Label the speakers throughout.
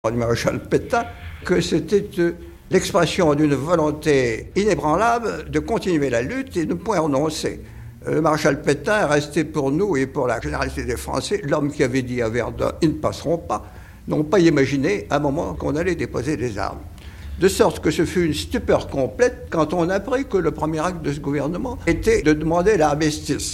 Speaker 1: du maréchal Pétain que c'était l'expression d'une volonté inébranlable de continuer la lutte et de ne point renoncer. Le maréchal Pétain est resté pour nous et pour la généralité des Français l'homme qui avait dit à Verdun « ils ne passeront pas », n'ont pas imaginé à un moment qu'on allait déposer des armes. De sorte que ce fut une stupeur complète quand on apprit que le premier acte de ce gouvernement était de demander l'armistice.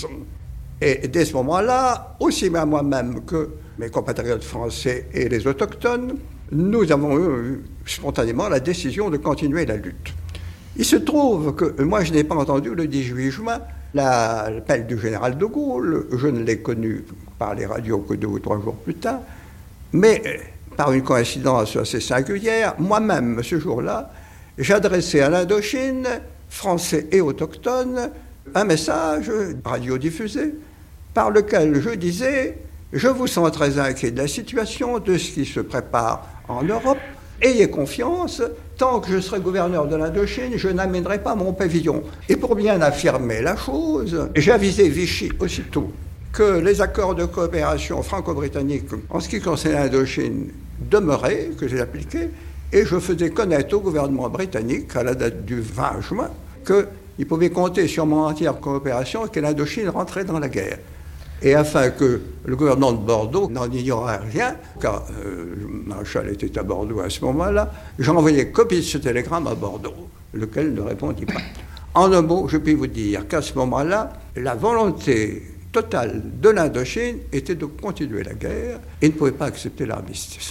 Speaker 1: Et dès ce moment-là, aussi bien moi-même que mes compatriotes français et les autochtones, nous avons eu spontanément la décision de continuer la lutte. Il se trouve que moi je n'ai pas entendu le 18 juin l'appel du général de Gaulle, je ne l'ai connu par les radios que 2 ou 3 jours plus tard, mais par une coïncidence assez singulière, moi-même ce jour-là, j'adressais à l'Indochine, français et autochtones, un message radiodiffusé par lequel je disais « Je vous sens très inquiet de la situation, de ce qui se prépare en Europe. Ayez confiance, tant que je serai gouverneur de l'Indochine, je n'amènerai pas mon pavillon. » Et pour bien affirmer la chose, j'avisai Vichy aussitôt que les accords de coopération franco-britanniques en ce qui concerne l'Indochine demeuraient, que j'ai appliqués, et je faisais connaître au gouvernement britannique, à la date du 20 juin, qu'il pouvait compter sur mon entière coopération et que l'Indochine rentrait dans la guerre. Et afin que le gouvernement de Bordeaux n'en ignorait rien, car le maréchal était à Bordeaux à ce moment-là, j'ai envoyé copie de ce télégramme à Bordeaux, lequel ne répondit pas. En un mot, je puis vous dire qu'à ce moment-là, la volonté totale de l'Indochine était de continuer la guerre et ne pouvait pas accepter l'armistice.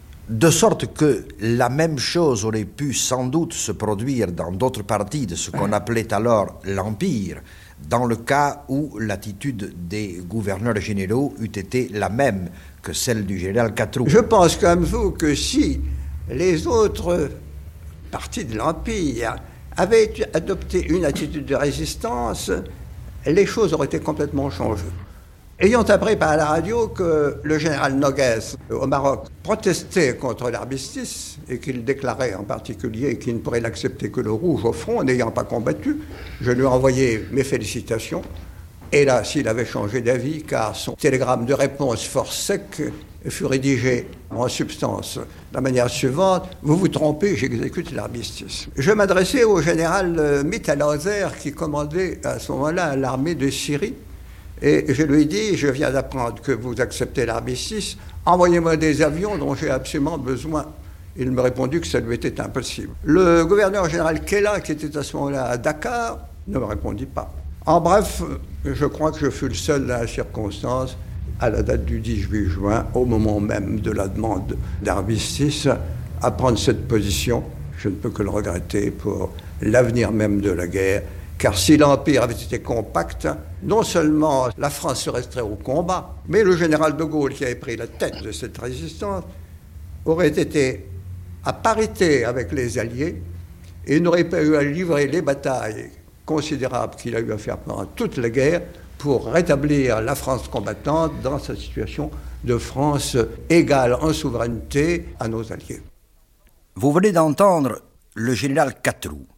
Speaker 2: De sorte que la même chose aurait pu sans doute se produire dans d'autres parties de ce qu'on appelait alors l'Empire, dans le cas où l'attitude des gouverneurs généraux eût été la même que celle du général Catroux.
Speaker 1: Je pense comme vous que si les autres parties de l'Empire avaient adopté une attitude de résistance, les choses auraient été complètement changées. Ayant appris par la radio que le général Noguès au Maroc protestait contre l'armistice et qu'il déclarait en particulier qu'il ne pourrait l'accepter que le rouge au front, n'ayant pas combattu, je lui ai envoyé mes félicitations. Et là, s'il avait changé d'avis, car son télégramme de réponse fort sec fut rédigé en substance de la manière suivante: vous vous trompez, j'exécute l'armistice. Je m'adressais au général Mittelhauser qui commandait à ce moment-là l'armée de Syrie. Et je lui ai dit, je viens d'apprendre que vous acceptez l'armistice, envoyez-moi des avions dont j'ai absolument besoin. Il me répondit que ça lui était impossible. Le gouverneur général Kella, qui était à ce moment-là à Dakar, ne me répondit pas. En bref, je crois que je fus le seul dans la circonstance, à la date du 18 juin, au moment même de la demande d'armistice, à prendre cette position. Je ne peux que le regretter pour l'avenir même de la guerre. Car si l'Empire avait été compact, non seulement la France se resterait au combat, mais le général de Gaulle, qui avait pris la tête de cette résistance, aurait été à parité avec les Alliés et n'aurait pas eu à livrer les batailles considérables qu'il a eu à faire pendant toute la guerre pour rétablir la France combattante dans sa situation de France égale en souveraineté à nos Alliés.
Speaker 2: Vous venez d'entendre le général Catroux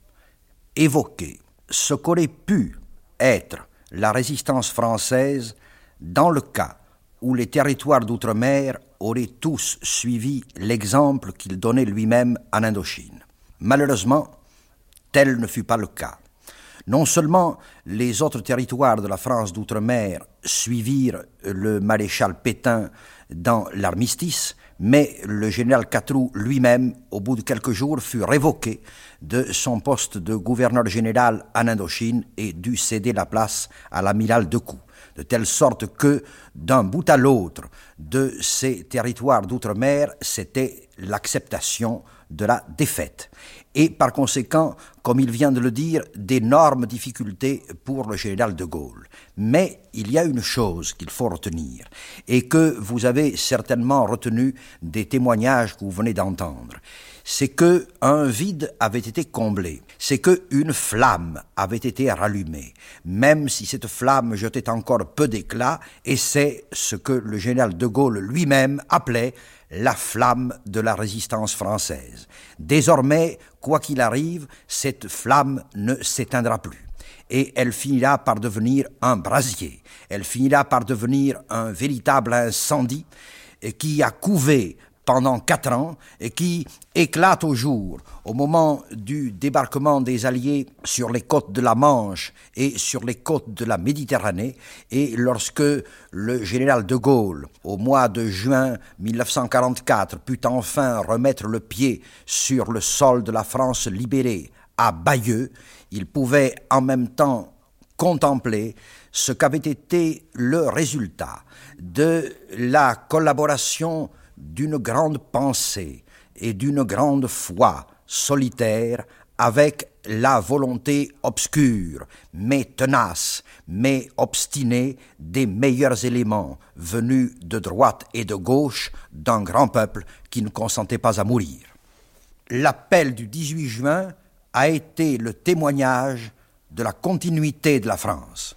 Speaker 2: évoquer ce qu'aurait pu être la résistance française dans le cas où les territoires d'outre-mer auraient tous suivi l'exemple qu'il donnait lui-même en Indochine. Malheureusement, tel ne fut pas le cas. Non seulement les autres territoires de la France d'outre-mer suivirent le maréchal Pétain dans l'armistice, mais le général Catroux lui-même, au bout de quelques jours, fut révoqué de son poste de gouverneur général en Indochine et dut céder la place à l'amiral Decoux, de telle sorte que, d'un bout à l'autre de ces territoires d'outre-mer, c'était l'acceptation de la défaite. Et par conséquent, comme il vient de le dire, d'énormes difficultés pour le général de Gaulle. Mais il y a une chose qu'il faut retenir, et que vous avez certainement retenu des témoignages que vous venez d'entendre, c'est qu'un vide avait été comblé, c'est qu'une flamme avait été rallumée, même si cette flamme jetait encore peu d'éclat, et c'est ce que le général de Gaulle lui-même appelait la flamme de la résistance française. Désormais, quoi qu'il arrive, cette flamme ne s'éteindra plus. Et elle finira par devenir un brasier, elle finira par devenir un véritable incendie qui a couvé pendant 4 ans et qui éclate au jour au moment du débarquement des Alliés sur les côtes de la Manche et sur les côtes de la Méditerranée, et lorsque le général de Gaulle, au mois de juin 1944, put enfin remettre le pied sur le sol de la France libérée à Bayeux, il pouvait en même temps contempler ce qu'avait été le résultat de la collaboration d'une grande pensée et d'une grande foi solitaire avec la volonté obscure, mais tenace, mais obstinée des meilleurs éléments venus de droite et de gauche d'un grand peuple qui ne consentait pas à mourir. L'appel du 18 juin a été le témoignage de la continuité de la France.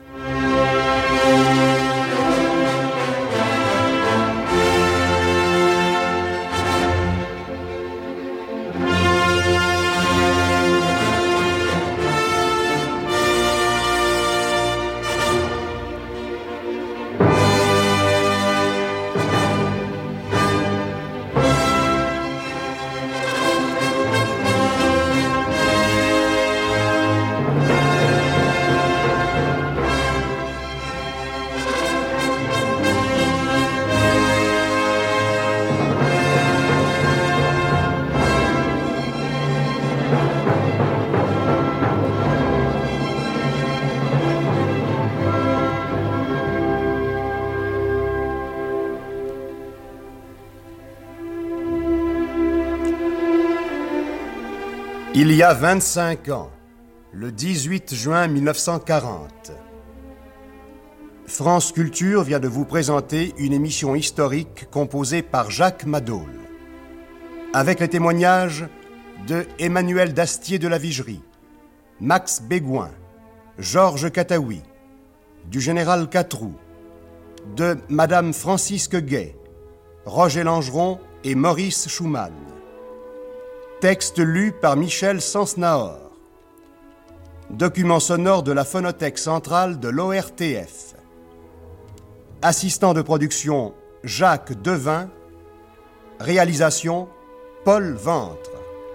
Speaker 3: Il y a 25 ans, le 18 juin 1940, France Culture vient de vous présenter une émission historique composée par Jacques Madol, avec les témoignages de Emmanuel Dastier de la Vigerie, Max Bégouin, Georges Cataoui, du général Catroux, de Madame Francisque Gay, Roger Langeron et Maurice Schumann. Texte lu par Michel Sansnaor. Document sonore de la Phonothèque centrale de l'ORTF. Assistant de production Jacques Devin. Réalisation Paul Ventre.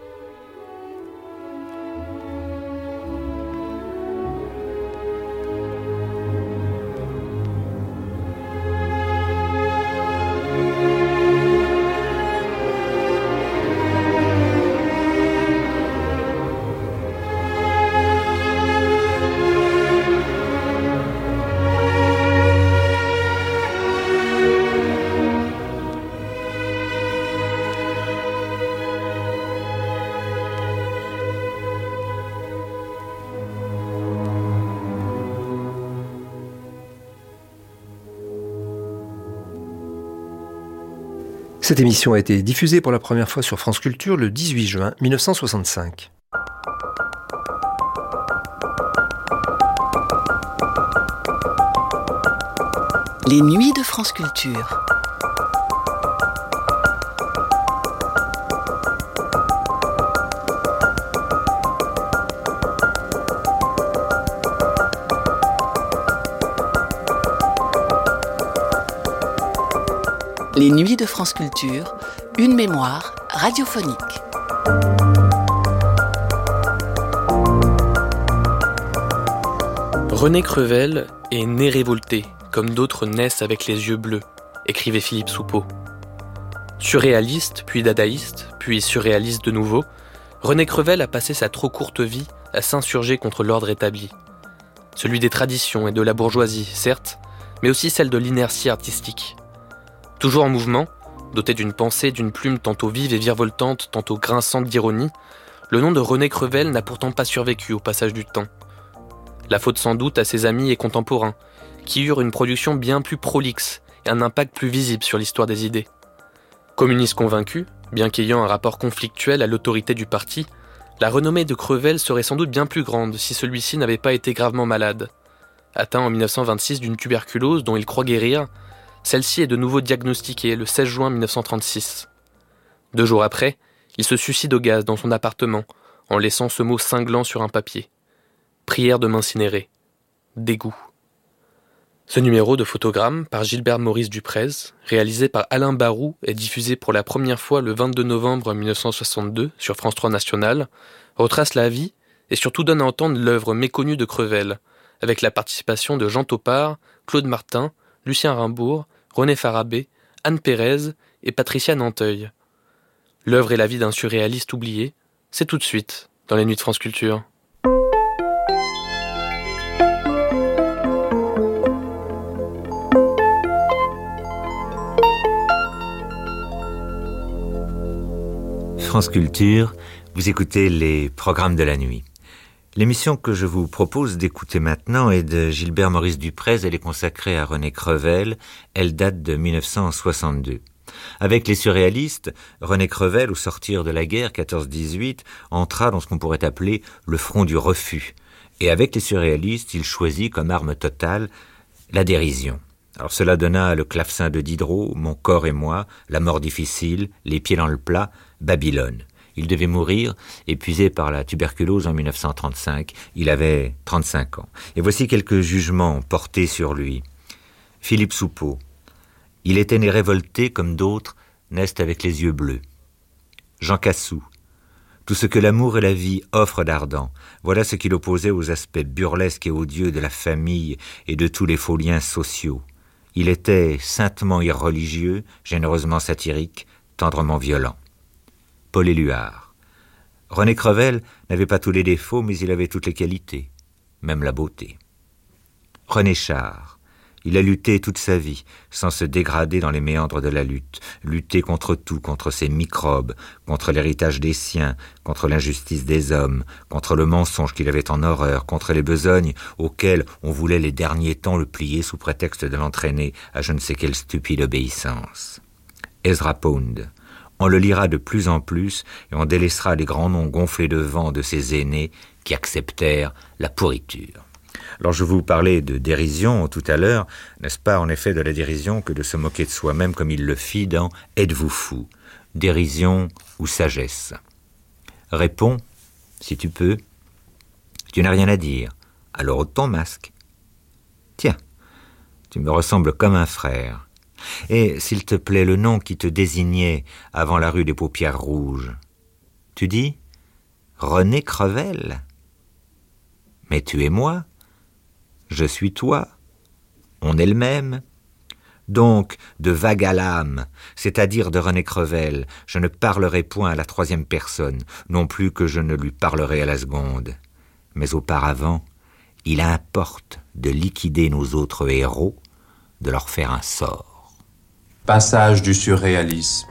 Speaker 4: Cette émission a été diffusée pour la première fois sur France Culture le 18 juin 1965.
Speaker 5: Les nuits de France Culture. Les nuits de France Culture, une mémoire radiophonique.
Speaker 6: René Crevel est né révolté, comme d'autres naissent avec les yeux bleus, écrivait Philippe Soupeau. Surréaliste, puis dadaïste, puis surréaliste de nouveau, René Crevel a passé sa trop courte vie à s'insurger contre l'ordre établi. Celui des traditions et de la bourgeoisie, certes, mais aussi celle de l'inertie artistique. Toujours en mouvement, doté d'une pensée, d'une plume tantôt vive et virevoltante, tantôt grinçante d'ironie, le nom de René Crevel n'a pourtant pas survécu au passage du temps. La faute sans doute à ses amis et contemporains, qui eurent une production bien plus prolixe et un impact plus visible sur l'histoire des idées. Communiste convaincu, bien qu'ayant un rapport conflictuel à l'autorité du parti, la renommée de Crevel serait sans doute bien plus grande si celui-ci n'avait pas été gravement malade. Atteint en 1926 d'une tuberculose dont il croit guérir, celle-ci est de nouveau diagnostiquée le 16 juin 1936. 2 jours après, il se suicide au gaz dans son appartement, en laissant ce mot cinglant sur un papier. Prière de m'incinérer. Dégoût. Ce numéro de Photogramme par Gilbert Maurice Duprez, réalisé par Alain Barou et diffusé pour la première fois le 22 novembre 1962 sur France 3 National, retrace la vie et surtout donne à entendre l'œuvre méconnue de Crevel, avec la participation de Jean Topart, Claude Martin, Lucien Rimbourg, René Farabé, Anne Pérez et Patricia Nanteuil. L'œuvre et la vie d'un surréaliste oublié, c'est tout de suite dans les Nuits de France Culture.
Speaker 7: France Culture, vous écoutez les programmes de la nuit. L'émission que je vous propose d'écouter maintenant est de Gilbert Maurice Duprez. Elle est consacrée à René Crevel. Elle date de 1962. Avec les surréalistes, René Crevel, au sortir de la guerre 14-18, entra dans ce qu'on pourrait appeler le front du refus. Et avec les surréalistes, il choisit comme arme totale la dérision. Alors cela donna le clavecin de Diderot, Mon corps et moi, La mort difficile, Les pieds dans le plat, Babylone. Il devait mourir, épuisé par la tuberculose en 1935. Il avait 35 ans. Et voici quelques jugements portés sur lui. Philippe Soupeau. Il était né révolté comme d'autres naissent avec les yeux bleus. Jean Cassou. Tout ce que l'amour et la vie offrent d'ardent, voilà ce qu'il opposait aux aspects burlesques et odieux de la famille et de tous les faux liens sociaux. Il était saintement irreligieux, généreusement satirique, tendrement violent. Paul Éluard. René Crevel n'avait pas tous les défauts, mais il avait toutes les qualités, même la beauté. René Char. Il a lutté toute sa vie, sans se dégrader dans les méandres de la lutte, lutté contre tout, contre ses microbes, contre l'héritage des siens, contre l'injustice des hommes, contre le mensonge qu'il avait en horreur, contre les besognes auxquelles on voulait les derniers temps le plier sous prétexte de l'entraîner à je ne sais quelle stupide obéissance. Ezra Pound. On le lira de plus en plus et on délaissera les grands noms gonflés de vent de ces aînés qui acceptèrent la pourriture. Alors je vous parlais de dérision tout à l'heure, n'est-ce pas en effet de la dérision que de se moquer de soi-même comme il le fit dans « Êtes-vous fou ?» Dérision ou sagesse. Réponds, si tu peux. Tu n'as rien à dire, alors ôte ton masque. Tiens, tu me ressembles comme un frère. Et, s'il te plaît, le nom qui te désignait avant la rue des Paupières Rouges. Tu dis René Crevel. Mais tu es moi. Je suis toi. On est le même. Donc, de vague à l'âme, c'est-à-dire de René Crevel, je ne parlerai point à la troisième personne, non plus que je ne lui parlerai à la seconde. Mais auparavant, il importe de liquider nos autres héros, de leur faire un sort.
Speaker 8: Passage du surréalisme.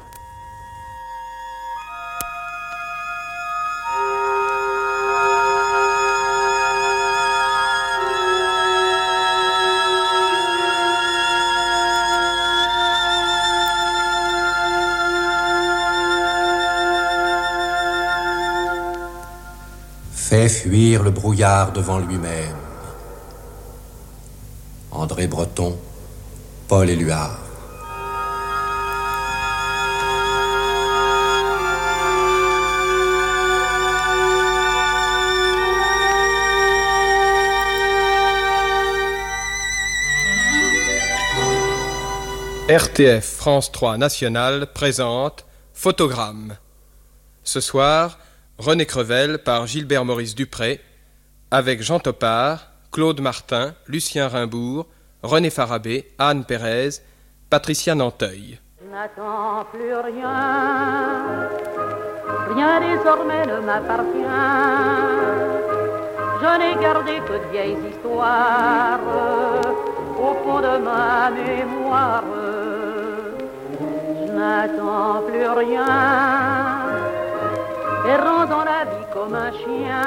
Speaker 8: Fait fuir le brouillard devant lui-même. André Breton, Paul Éluard.
Speaker 9: RTF France 3 National présente Photogramme. Ce soir, René Crevel par Gilbert Maurice Duprez, avec Jean Topart, Claude Martin, Lucien Rimbourg, René Farabé, Anne Pérez, Patricia Nanteuil.
Speaker 10: Je n'attends plus rien, rien désormais ne m'appartient. Je n'ai gardé que de vieilles histoires au fond de ma mémoire. Je n'attends plus rien, errant dans la vie comme un chien.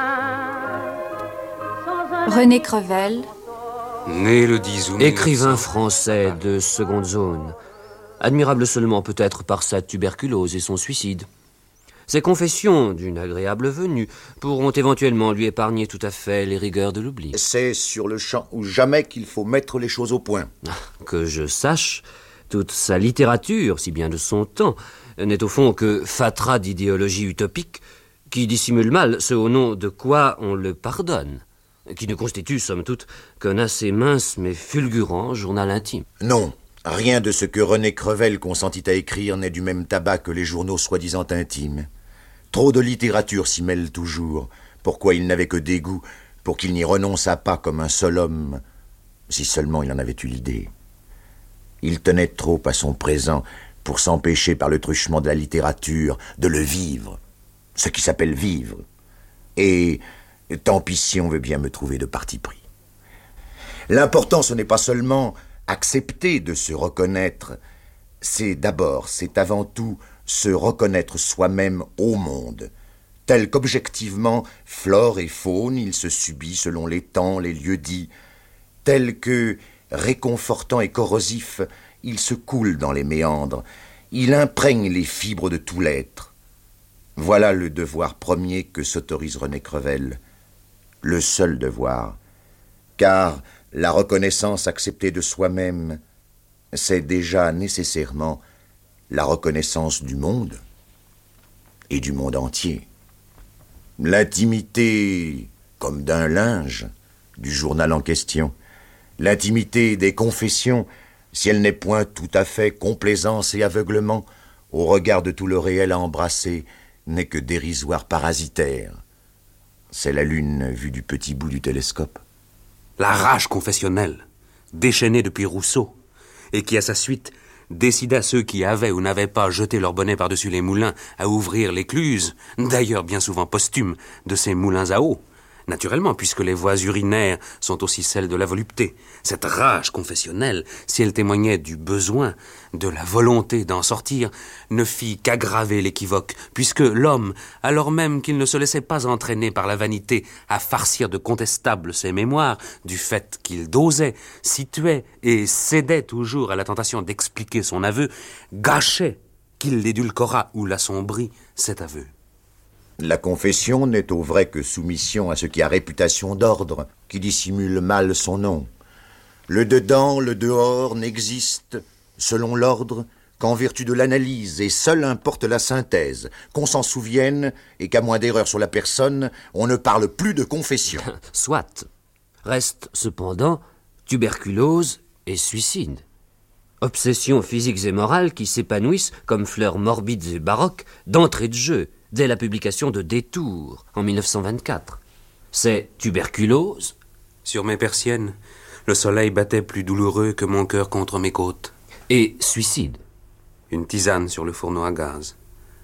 Speaker 11: René Crevel,
Speaker 12: né le 10 août. Écrivain français de seconde zone, admirable seulement peut-être par sa tuberculose et son suicide. Ses confessions, d'une agréable venue, pourront éventuellement lui épargner tout à fait les rigueurs de l'oubli.
Speaker 13: C'est sur le champ ou jamais qu'il faut mettre les choses au point.
Speaker 12: Que je sache, toute sa littérature, si bien de son temps, n'est au fond que fatras d'idéologie utopique qui dissimule mal ce au nom de quoi on le pardonne. qui ne constitue, somme toute, qu'un assez mince mais fulgurant journal intime.
Speaker 13: Non, rien de ce que René Crevel consentit à écrire n'est du même tabac que les journaux soi-disant intimes. Trop de littérature s'y mêle toujours, pourquoi il n'avait que dégoût, pour qu'il n'y renonçât pas comme un seul homme, si seulement il en avait eu l'idée. Il tenait trop à son présent pour s'empêcher par le truchement de la littérature de le vivre, ce qui s'appelle vivre. Et tant pis si on veut bien me trouver de parti pris. L'important, ce n'est pas seulement accepter de se reconnaître, c'est avant tout se reconnaître soi-même au monde, tel qu'objectivement, flore et faune, il se subit selon les temps, les lieux dits, tel que, réconfortant et corrosif, il se coule dans les méandres, il imprègne les fibres de tout l'être. Voilà le devoir premier que s'autorise René Crevel, le seul devoir, car la reconnaissance acceptée de soi-même, c'est déjà nécessairement la reconnaissance du monde, et du monde entier. L'intimité, comme d'un linge, du journal en question, l'intimité des confessions, si elle n'est point tout à fait complaisance et aveuglement, au regard de tout le réel à embrasser, n'est que dérisoire parasitaire. C'est la lune vue du petit bout du télescope.
Speaker 11: La rage confessionnelle, déchaînée depuis Rousseau, et qui, à sa suite, décida ceux qui avaient ou n'avaient pas jeté leur bonnet par-dessus les moulins à ouvrir l'écluse, d'ailleurs bien souvent posthume, de ces moulins à eau. Naturellement, puisque les voies urinaires sont aussi celles de la volupté. Cette rage confessionnelle, si elle témoignait du besoin, de la volonté d'en sortir, ne fit qu'aggraver l'équivoque, puisque l'homme, alors même qu'il ne se laissait pas entraîner par la vanité à farcir de contestables ses mémoires, du fait qu'il dosait, situait et cédait toujours à la tentation d'expliquer son aveu, gâchait qu'il l'édulcorât ou l'assombrit cet aveu.
Speaker 13: La confession n'est au vrai que soumission à ce qui a réputation d'ordre, qui dissimule mal son nom. Le dedans, le dehors n'existe, selon l'ordre, qu'en vertu de l'analyse, et seule importe la synthèse, qu'on s'en souvienne, et qu'à moins d'erreur sur la personne, on ne parle plus de confession.
Speaker 12: Soit. Reste cependant tuberculose et suicide. Obsessions physiques et morales qui s'épanouissent comme fleurs morbides et baroques d'entrée de jeu, dès la publication de Détour, en 1924. C'est tuberculose.
Speaker 11: Sur mes persiennes, le soleil battait plus douloureux que mon cœur contre mes côtes.
Speaker 12: Et suicide.
Speaker 11: Une tisane sur le fourneau à gaz.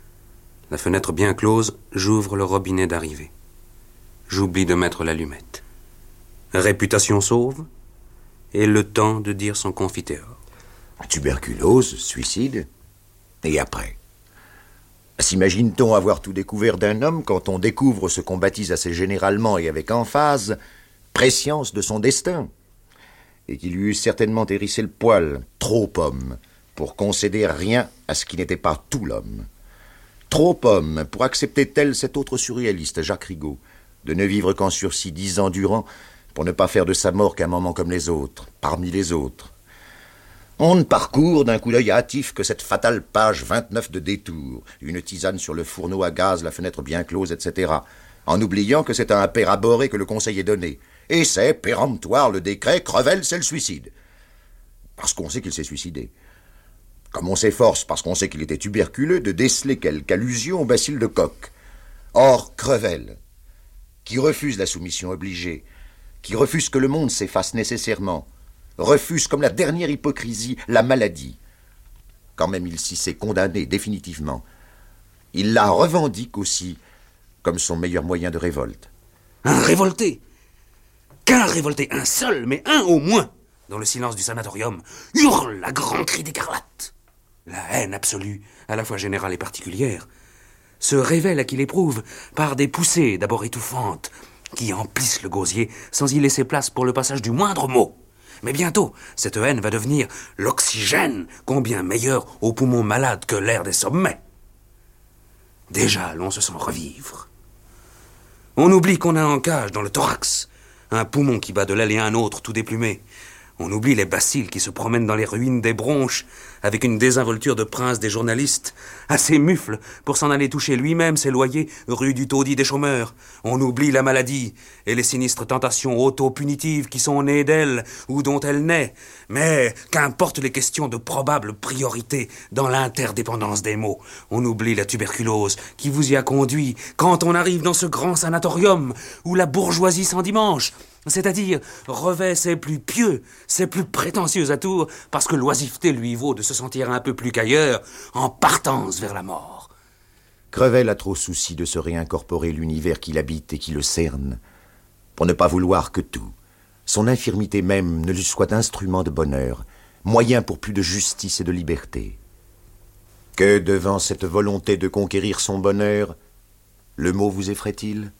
Speaker 11: La fenêtre bien close, j'ouvre le robinet d'arrivée. J'oublie de mettre l'allumette. Réputation sauve, et le temps de dire son confiteor.
Speaker 13: Tuberculose, suicide, et après? S'imagine-t-on avoir tout découvert d'un homme quand on découvre ce qu'on baptise assez généralement et avec emphase prescience de son destin, et qu'il lui eût certainement hérissé le poil, trop homme, pour concéder rien à ce qui n'était pas tout l'homme. Trop homme pour accepter tel cet autre surréaliste, Jacques Rigaud, de ne vivre qu'en sursis 10 ans durant, pour ne pas faire de sa mort qu'un moment comme les autres, parmi les autres. On ne parcourt d'un coup d'œil hâtif que cette fatale page 29 de Détour, une tisane sur le fourneau à gaz, la fenêtre bien close, etc., en oubliant que c'est à un père abhorré que le conseil est donné. Et c'est péremptoire le décret, Crevel, c'est le suicide. Parce qu'on sait qu'il s'est suicidé. Comme on s'efforce, parce qu'on sait qu'il était tuberculeux, de déceler quelque allusion au bacille de Koch. Or, Crevel, qui refuse la soumission obligée, qui refuse que le monde s'efface nécessairement, refuse comme la dernière hypocrisie la maladie. Quand même il s'y s'est condamné définitivement. Il la revendique aussi comme son meilleur moyen de révolte.
Speaker 11: Un révolté! Qu'un révolté, un seul, mais un au moins, dans le silence du sanatorium, hurle à grands cris d'écarlate. La haine absolue, à la fois générale et particulière, se révèle à qui l'éprouve par des poussées d'abord étouffantes, qui emplissent le gosier sans y laisser place pour le passage du moindre mot. Mais bientôt, cette haine va devenir l'oxygène, combien meilleur aux poumons malades que l'air des sommets. Déjà, l'on se sent revivre. On oublie qu'on a en cage, dans le thorax, un poumon qui bat de l'aile et un autre tout déplumé. On oublie les bacilles qui se promènent dans les ruines des bronches avec une désinvolture de prince des journalistes, assez mufle pour s'en aller toucher lui-même ses loyers rue du taudis des chômeurs. On oublie la maladie et les sinistres tentations auto-punitives qui sont nées d'elle ou dont elle naît. Mais qu'importe les questions de probable priorité dans l'interdépendance des mots, on oublie la tuberculose qui vous y a conduit quand on arrive dans ce grand sanatorium où la bourgeoisie s'endimanche. C'est-à-dire, revêt ses plus pieux, ses plus prétentieux atours, parce que l'oisiveté lui vaut de se sentir un peu plus qu'ailleurs, en partance vers la mort.
Speaker 13: Crevel a trop souci de se réincorporer l'univers qu'il habite et qui le cerne, pour ne pas vouloir que tout, son infirmité même, ne lui soit instrument de bonheur, moyen pour plus de justice et de liberté. Que devant cette volonté de conquérir son bonheur, le mot vous effraie-t-il?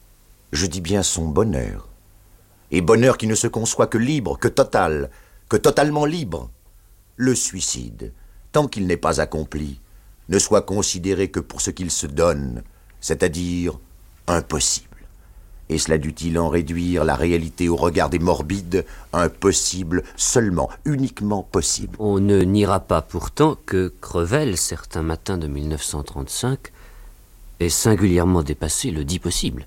Speaker 13: Je dis bien son bonheur. Et bonheur qui ne se conçoit que libre, que total, que totalement libre. Le suicide, tant qu'il n'est pas accompli, ne soit considéré que pour ce qu'il se donne, c'est-à-dire impossible. Et cela dût-il en réduire la réalité au regard des morbides, impossible seulement, uniquement possible.
Speaker 12: On ne niera pas pourtant que Crevel, certains matins de 1935, ait singulièrement dépassé le dit possible.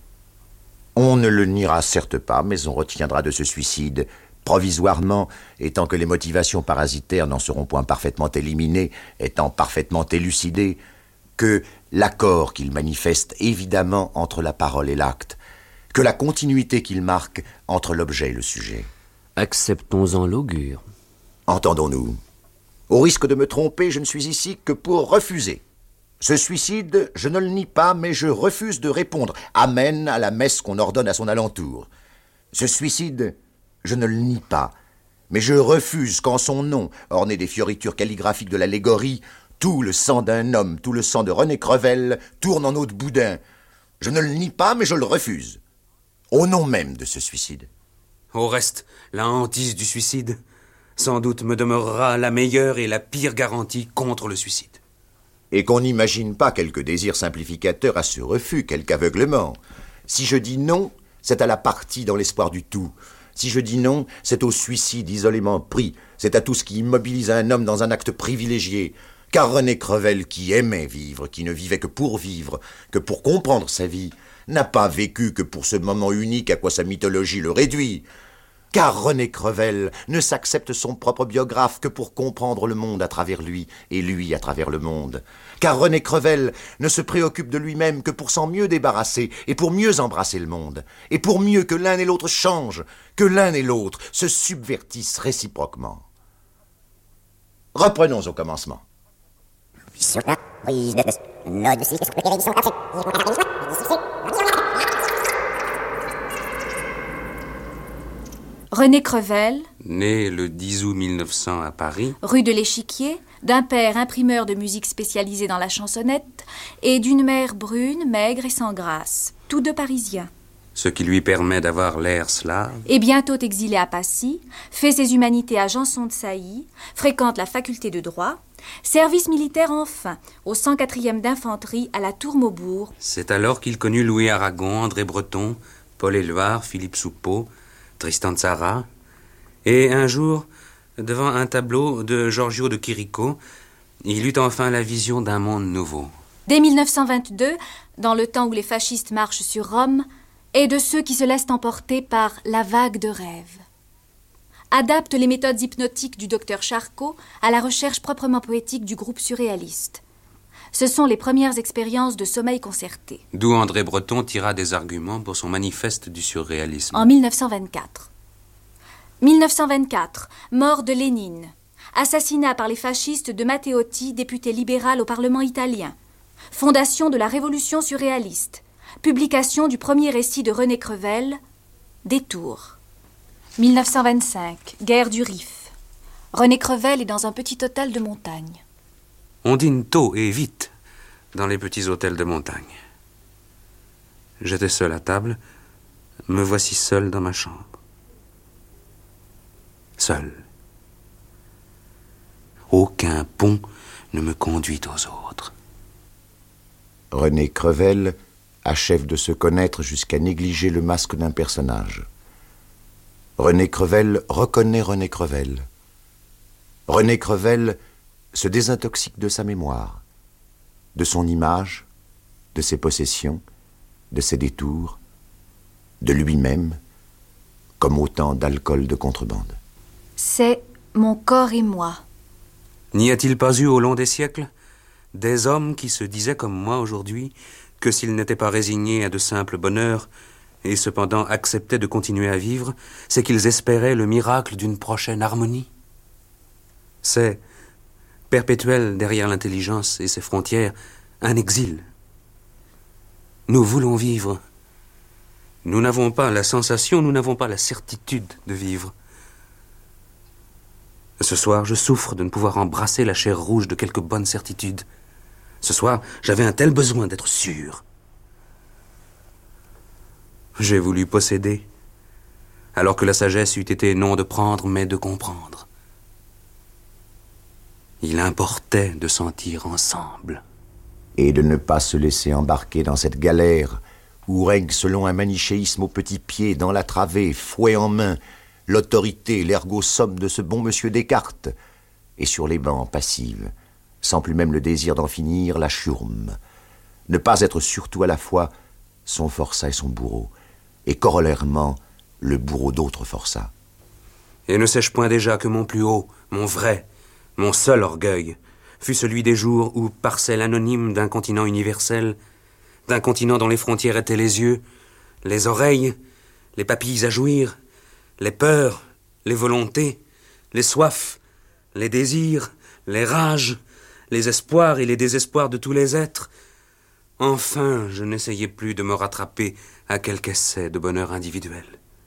Speaker 13: On ne le niera certes pas, mais on retiendra de ce suicide, provisoirement, et tant que les motivations parasitaires n'en seront point parfaitement éliminées, étant parfaitement élucidées, que l'accord qu'il manifeste évidemment entre la parole et l'acte, que la continuité qu'il marque entre l'objet et le sujet.
Speaker 12: Acceptons-en l'augure.
Speaker 13: Entendons-nous. Au risque de me tromper, je ne suis ici que pour refuser. Ce suicide, je ne le nie pas, mais je refuse de répondre « Amen » à la messe qu'on ordonne à son alentour. Ce suicide, je ne le nie pas, mais je refuse qu'en son nom, orné des fioritures calligraphiques de l'allégorie, tout le sang d'un homme, tout le sang de René Crevel tourne en eau de boudin. Je ne le nie pas, mais je le refuse. Au nom même de ce suicide.
Speaker 11: Au reste, la hantise du suicide, sans doute me demeurera la meilleure et la pire garantie contre le suicide.
Speaker 13: Et qu'on n'imagine pas quelque désir simplificateur à ce refus, quelque aveuglement. Si je dis non, c'est à la partie dans l'espoir du tout. Si je dis non, c'est au suicide isolément pris, c'est à tout ce qui immobilise un homme dans un acte privilégié. Car René Crevel, qui aimait vivre, qui ne vivait que pour vivre, que pour comprendre sa vie, n'a pas vécu que pour ce moment unique à quoi sa mythologie le réduit. Car René Crevel ne s'accepte son propre biographe que pour comprendre le monde à travers lui, et lui à travers le monde. Car René Crevel ne se préoccupe de lui-même que pour s'en mieux débarrasser, et pour mieux embrasser le monde, et pour mieux que l'un et l'autre changent, que l'un et l'autre se subvertissent réciproquement. Reprenons au commencement.
Speaker 14: René Crevel,
Speaker 11: né le 10 août 1900 à Paris,
Speaker 14: rue de l'Échiquier, d'un père imprimeur de musique spécialisé dans la chansonnette et d'une mère brune, maigre et sans grâce, tous deux parisiens.
Speaker 11: Ce qui lui permet d'avoir l'air slave.
Speaker 14: Et bientôt exilé à Passy, fait ses humanités à Janson de Sailly, fréquente la faculté de droit, service militaire enfin, au 104e d'infanterie à la Tour Maubourg.
Speaker 11: C'est alors qu'il connut Louis Aragon, André Breton, Paul Éluard, Philippe Soupeau, Tristan Tzara, et un jour, devant un tableau de Giorgio de Chirico, il eut enfin la vision d'un monde nouveau.
Speaker 14: Dès 1922, dans le temps où les fascistes marchent sur Rome, et de ceux qui se laissent emporter par la vague de rêve. Adapte les méthodes hypnotiques du docteur Charcot à la recherche proprement poétique du groupe surréaliste. Ce sont les premières expériences de sommeil concerté.
Speaker 11: D'où André Breton tira des arguments pour son manifeste du surréalisme.
Speaker 14: En 1924. 1924, mort de Lénine. Assassinat par les fascistes de Matteotti, député libéral au Parlement italien. Fondation de la révolution surréaliste. Publication du premier récit de René Crevel, Détour. 1925, guerre du Rif. René Crevel est dans un petit hôtel de montagne.
Speaker 11: On dîne tôt et vite dans les petits hôtels de montagne. J'étais seul à table, me voici seul dans ma chambre. Seul. Aucun pont ne me conduit aux autres.
Speaker 13: René Crevel achève de se connaître jusqu'à négliger le masque d'un personnage. René Crevel reconnaît René Crevel. René Crevel se désintoxique de sa mémoire, de son image, de ses possessions, de ses détours, de lui-même, comme autant d'alcool de contrebande.
Speaker 14: C'est mon corps et moi.
Speaker 11: N'y a-t-il pas eu au long des siècles des hommes qui se disaient comme moi aujourd'hui que s'ils n'étaient pas résignés à de simples bonheurs et cependant acceptaient de continuer à vivre, c'est qu'ils espéraient le miracle d'une prochaine harmonie? C'est, perpétuel derrière l'intelligence et ses frontières, un exil. Nous voulons vivre. Nous n'avons pas la sensation, nous n'avons pas la certitude de vivre. Ce soir, je souffre de ne pouvoir embrasser la chair rouge de quelque bonne certitude. Ce soir, j'avais un tel besoin d'être sûr. J'ai voulu posséder, alors que la sagesse eût été non de prendre, mais de comprendre. Il importait de sentir ensemble.
Speaker 13: Et de ne pas se laisser embarquer dans cette galère où règne selon un manichéisme au petit pied, dans la travée, fouet en main, l'autorité, l'ergo sum de ce bon monsieur Descartes, et sur les bancs passives, sans plus même le désir d'en finir, la churme. Ne pas être surtout à la fois son forçat et son bourreau, et corollairement le bourreau d'autres forçats.
Speaker 11: Et ne sais-je point déjà que mon plus haut, mon vrai, mon seul orgueil, fut celui des jours où, parcelle anonyme d'un continent universel, d'un continent dont les frontières étaient les yeux, les oreilles, les papilles à jouir, les peurs, les volontés, les soifs, les désirs, les rages, les espoirs et les désespoirs de tous les êtres, enfin, je n'essayais plus de me rattraper à quelque essai de bonheur individuel.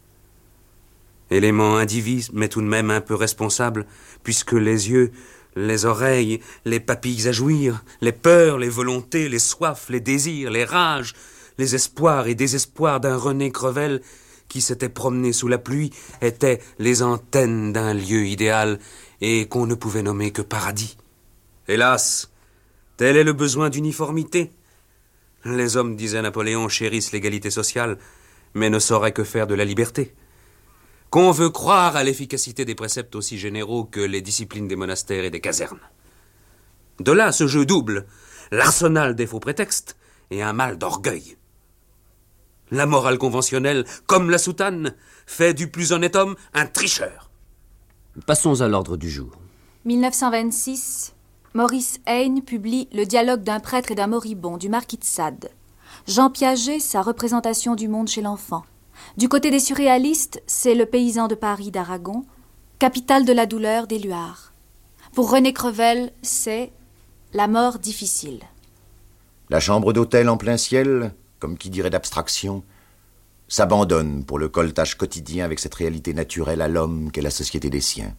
Speaker 11: Élément indivis, mais tout de même un peu responsable, puisque les yeux, les oreilles, les papilles à jouir, les peurs, les volontés, les soifs, les désirs, les rages, les espoirs et désespoirs d'un René Crevel qui s'était promené sous la pluie étaient les antennes d'un lieu idéal et qu'on ne pouvait nommer que paradis. Hélas, tel est le besoin d'uniformité. Les hommes, disait Napoléon, chérissent l'égalité sociale, mais ne sauraient que faire de la liberté. Qu'on veut croire à l'efficacité des préceptes aussi généraux que les disciplines des monastères et des casernes. De là ce jeu double, l'arsenal des faux prétextes et un mal d'orgueil. La morale conventionnelle, comme la soutane, fait du plus honnête homme un tricheur.
Speaker 12: Passons à l'ordre du jour.
Speaker 14: 1926, Maurice Hayne publie Le dialogue d'un prêtre et d'un moribond du marquis de Sade. Jean Piaget, sa représentation du monde chez l'enfant. Du côté des surréalistes, c'est Le paysan de Paris d'Aragon, Capitale de la douleur d'Éluard. Pour René Crevel, c'est La mort difficile.
Speaker 13: La chambre d'hôtel en plein ciel, comme qui dirait d'abstraction, s'abandonne pour le colletage quotidien avec cette réalité naturelle à l'homme qu'est la société des siens.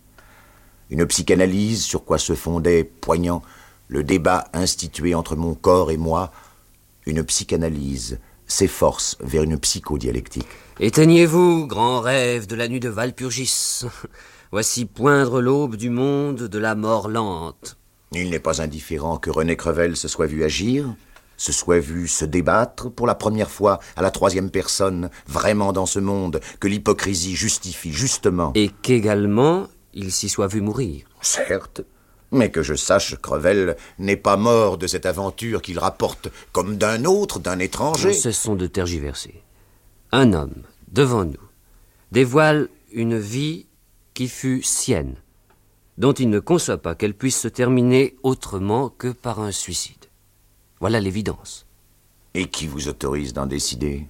Speaker 13: Une psychanalyse sur quoi se fondait, poignant, le débat institué entre mon corps et moi, une psychanalyse s'efforce vers une psychodialectique.
Speaker 12: Éteignez-vous, grand rêve de la nuit de Walpurgis. Voici poindre l'aube du monde de la mort lente.
Speaker 13: Il n'est pas indifférent que René Crevel se soit vu agir, se soit vu se débattre pour la première fois à la troisième personne, vraiment dans ce monde que l'hypocrisie justifie justement.
Speaker 12: Et qu'également, il s'y soit vu mourir.
Speaker 13: Certes, mais que je sache, Crevel n'est pas mort de cette aventure qu'il rapporte comme d'un autre, d'un étranger.
Speaker 12: Nous cessons de tergiverser. Un homme, devant nous, dévoile une vie qui fut sienne, dont il ne conçoit pas qu'elle puisse se terminer autrement que par un suicide. Voilà l'évidence.
Speaker 13: Et qui vous autorise d'en décider?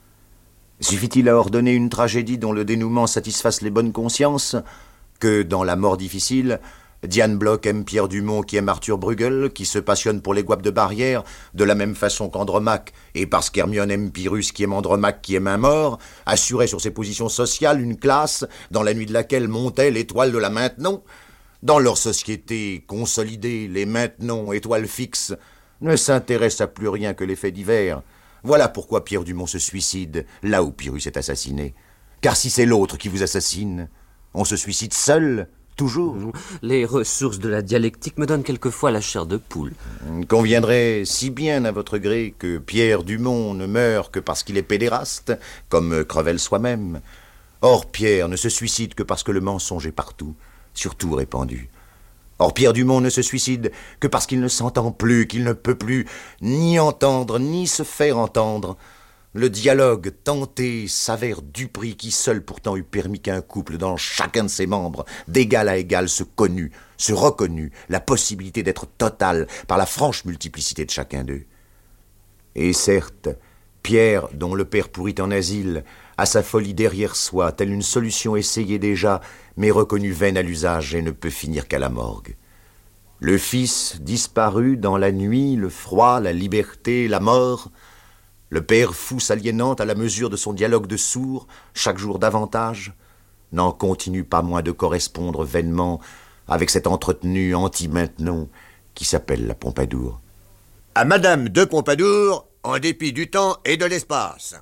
Speaker 13: Suffit-il à ordonner une tragédie dont le dénouement satisfasse les bonnes consciences que, dans La mort difficile, Diane Bloch aime Pierre Dumont qui aime Arthur Bruegel, qui se passionne pour les guapes de Barrière, de la même façon qu'Andromaque, et parce qu'Hermione aime Pyrrhus qui aime Andromaque qui aime un mort, assurait sur ses positions sociales une classe dans la nuit de laquelle montait l'étoile de la Maintenon. Dans leur société consolidée, les Maintenon, étoiles fixes, ne s'intéressent à plus rien que les faits divers. Voilà pourquoi Pierre Dumont se suicide, là où Pyrrhus est assassiné. Car si c'est l'autre qui vous assassine, on se suicide seul, toujours.
Speaker 12: Les ressources de la dialectique me donnent quelquefois la chair de poule.
Speaker 13: Il conviendrait si bien à votre gré que Pierre Dumont ne meure que parce qu'il est pédéraste, comme Crevel soi-même, Or, Pierre ne se suicide que parce que le mensonge est partout, surtout répandu. Or, Pierre Dumont ne se suicide que parce qu'il ne s'entend plus, qu'il ne peut plus ni entendre, ni se faire entendre. Le dialogue tenté s'avère du prix qui seul pourtant eût permis qu'un couple, dans chacun de ses membres, d'égal à égal, se connût, se reconnût, la possibilité d'être totale par la franche multiplicité de chacun d'eux. Et certes, Pierre, dont le père pourrit en asile, a sa folie derrière soi, telle une solution essayée déjà, mais reconnue vaine à l'usage et ne peut finir qu'à la morgue. Le fils disparu dans la nuit, le froid, la liberté, la mort, le père fou s'aliénant à la mesure de son dialogue de sourds, chaque jour davantage, n'en continue pas moins de correspondre vainement avec cet entretenu anti-maintenon qui s'appelle la Pompadour.
Speaker 15: À Madame de Pompadour, en dépit du temps et de l'espace.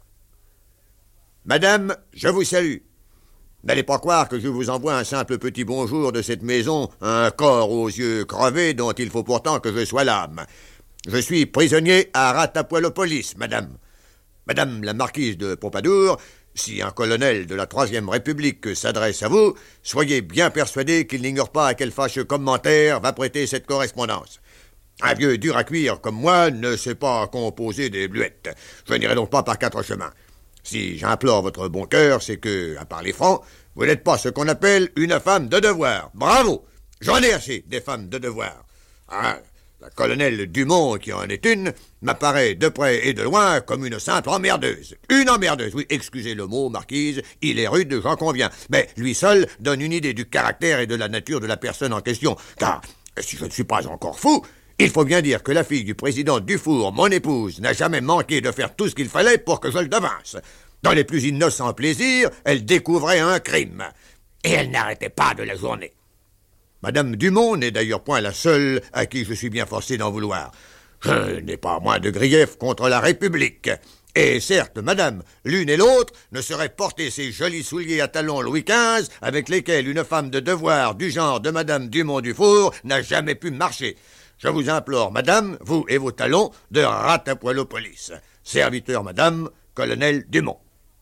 Speaker 15: Madame, je vous salue. N'allez pas croire que je vous envoie un simple petit bonjour de cette maison, un corps aux yeux crevés dont il faut pourtant que je sois l'âme. Je suis prisonnier à Ratapoilopolis, madame. Madame la marquise de Pompadour, si un colonel de la Troisième République s'adresse à vous, soyez bien persuadé qu'il n'ignore pas à quel fâcheux commentaire va prêter cette correspondance. Un vieux dur à cuire comme moi ne sait pas composer des bluettes. Je n'irai donc pas par 4 chemins. Si j'implore votre bon cœur, c'est que, à part les francs, vous n'êtes pas ce qu'on appelle une femme de devoir. Bravo! J'en ai assez des femmes de devoir. Ah, la colonelle Dumont, qui en est une, m'apparaît de près et de loin comme une simple emmerdeuse. Une emmerdeuse, oui, excusez le mot, marquise, il est rude, j'en conviens. Mais lui seul donne une idée du caractère et de la nature de la personne en question. Car, si je ne suis pas encore fou, il faut bien dire que la fille du président Dufour, mon épouse, n'a jamais manqué de faire tout ce qu'il fallait pour que je le devinsse. Dans les plus innocents plaisirs, elle découvrait un crime. Et elle n'arrêtait pas de la journée. Madame Dumont n'est d'ailleurs point la seule à qui je suis bien forcé d'en vouloir. Je n'ai pas moins de griefs contre la République. Et certes, madame, l'une et l'autre ne sauraient porter ces jolis souliers à talons Louis XV avec lesquels une femme de devoir du genre de madame Dumont-Dufour n'a jamais pu marcher. Je vous implore, madame, vous et vos talons, de Ratapoilopolis. Serviteur, madame, colonel Dumont.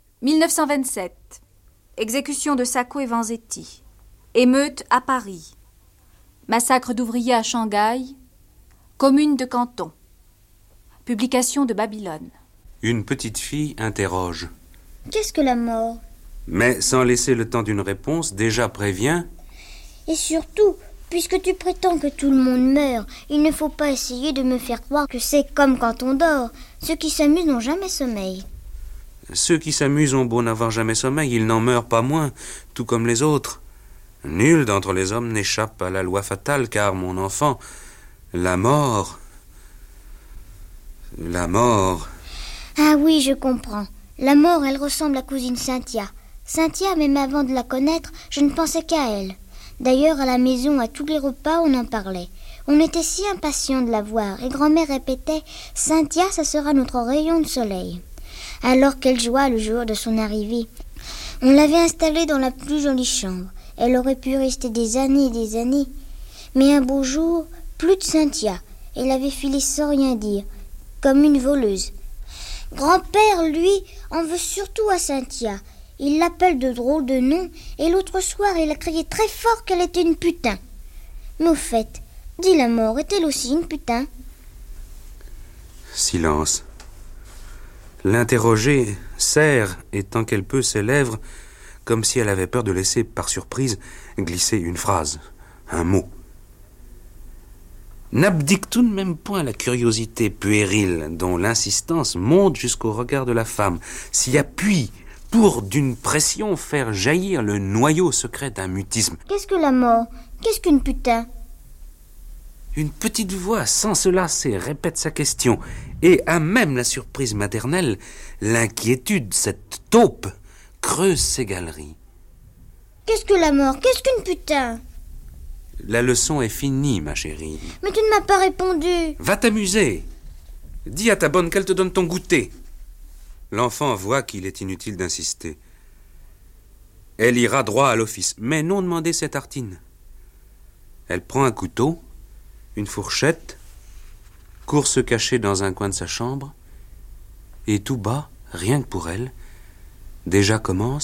Speaker 14: 1927. Exécution de Sacco et Vanzetti. Émeute à Paris. Massacre d'ouvriers à Shanghai. Commune de Canton. Publication de Babylone.
Speaker 11: Une petite fille interroge.
Speaker 16: Qu'est-ce que la mort?
Speaker 11: Mais sans laisser le temps d'une réponse, déjà prévient.
Speaker 16: Et surtout, puisque tu prétends que tout le monde meurt, il ne faut pas essayer de me faire croire que c'est comme quand on dort. Ceux qui s'amusent n'ont jamais sommeil.
Speaker 11: Ceux qui s'amusent ont beau n'avoir jamais sommeil, ils n'en meurent pas moins, tout comme les autres. Nul d'entre les hommes n'échappe à la loi fatale, car, mon enfant, la mort...
Speaker 16: Ah oui, je comprends. La mort, elle ressemble à cousine Cynthia. Cynthia, même avant de la connaître, je ne pensais qu'à elle. D'ailleurs, à la maison, à tous les repas, on en parlait. On était si impatients de la voir, et grand-mère répétait « Cynthia, ça sera notre rayon de soleil ». Alors quelle joie le jour de son arrivée. On l'avait installée dans la plus jolie chambre. Elle aurait pu rester des années et des années. Mais un beau jour, plus de Cynthia. Elle avait filé sans rien dire, comme une voleuse. Grand-père, lui, en veut surtout à Cynthia. Il l'appelle de drôles de noms, et l'autre soir, il a crié très fort qu'elle était une putain. Mais au fait, dit la mort, est-elle aussi une putain?
Speaker 11: Silence. L'interrogée serre, et tant qu'elle peut, ses lèvres, comme si elle avait peur de laisser, par surprise, glisser une phrase, un mot. N'abdique tout de même point la curiosité puérile dont l'insistance monte jusqu'au regard de la femme, s'y appuie pour, d'une pression, faire jaillir le noyau secret d'un mutisme.
Speaker 16: Qu'est-ce que la mort? Qu'est-ce qu'une putain?
Speaker 11: Une petite voix, sans se lasser, répète sa question, et à même la surprise maternelle, l'inquiétude, cette taupe, creuse ses galeries.
Speaker 16: Qu'est-ce que la mort? Qu'est-ce qu'une putain?
Speaker 11: La leçon est finie, ma chérie.
Speaker 16: Mais tu ne m'as pas répondu.
Speaker 11: Va t'amuser. Dis à ta bonne qu'elle te donne ton goûter. L'enfant voit qu'il est inutile d'insister. Elle ira droit à l'office, mais non demander ses tartines. Elle prend un couteau, une fourchette, court se cacher dans un coin de sa chambre, et tout bas, rien que pour elle, déjà commence...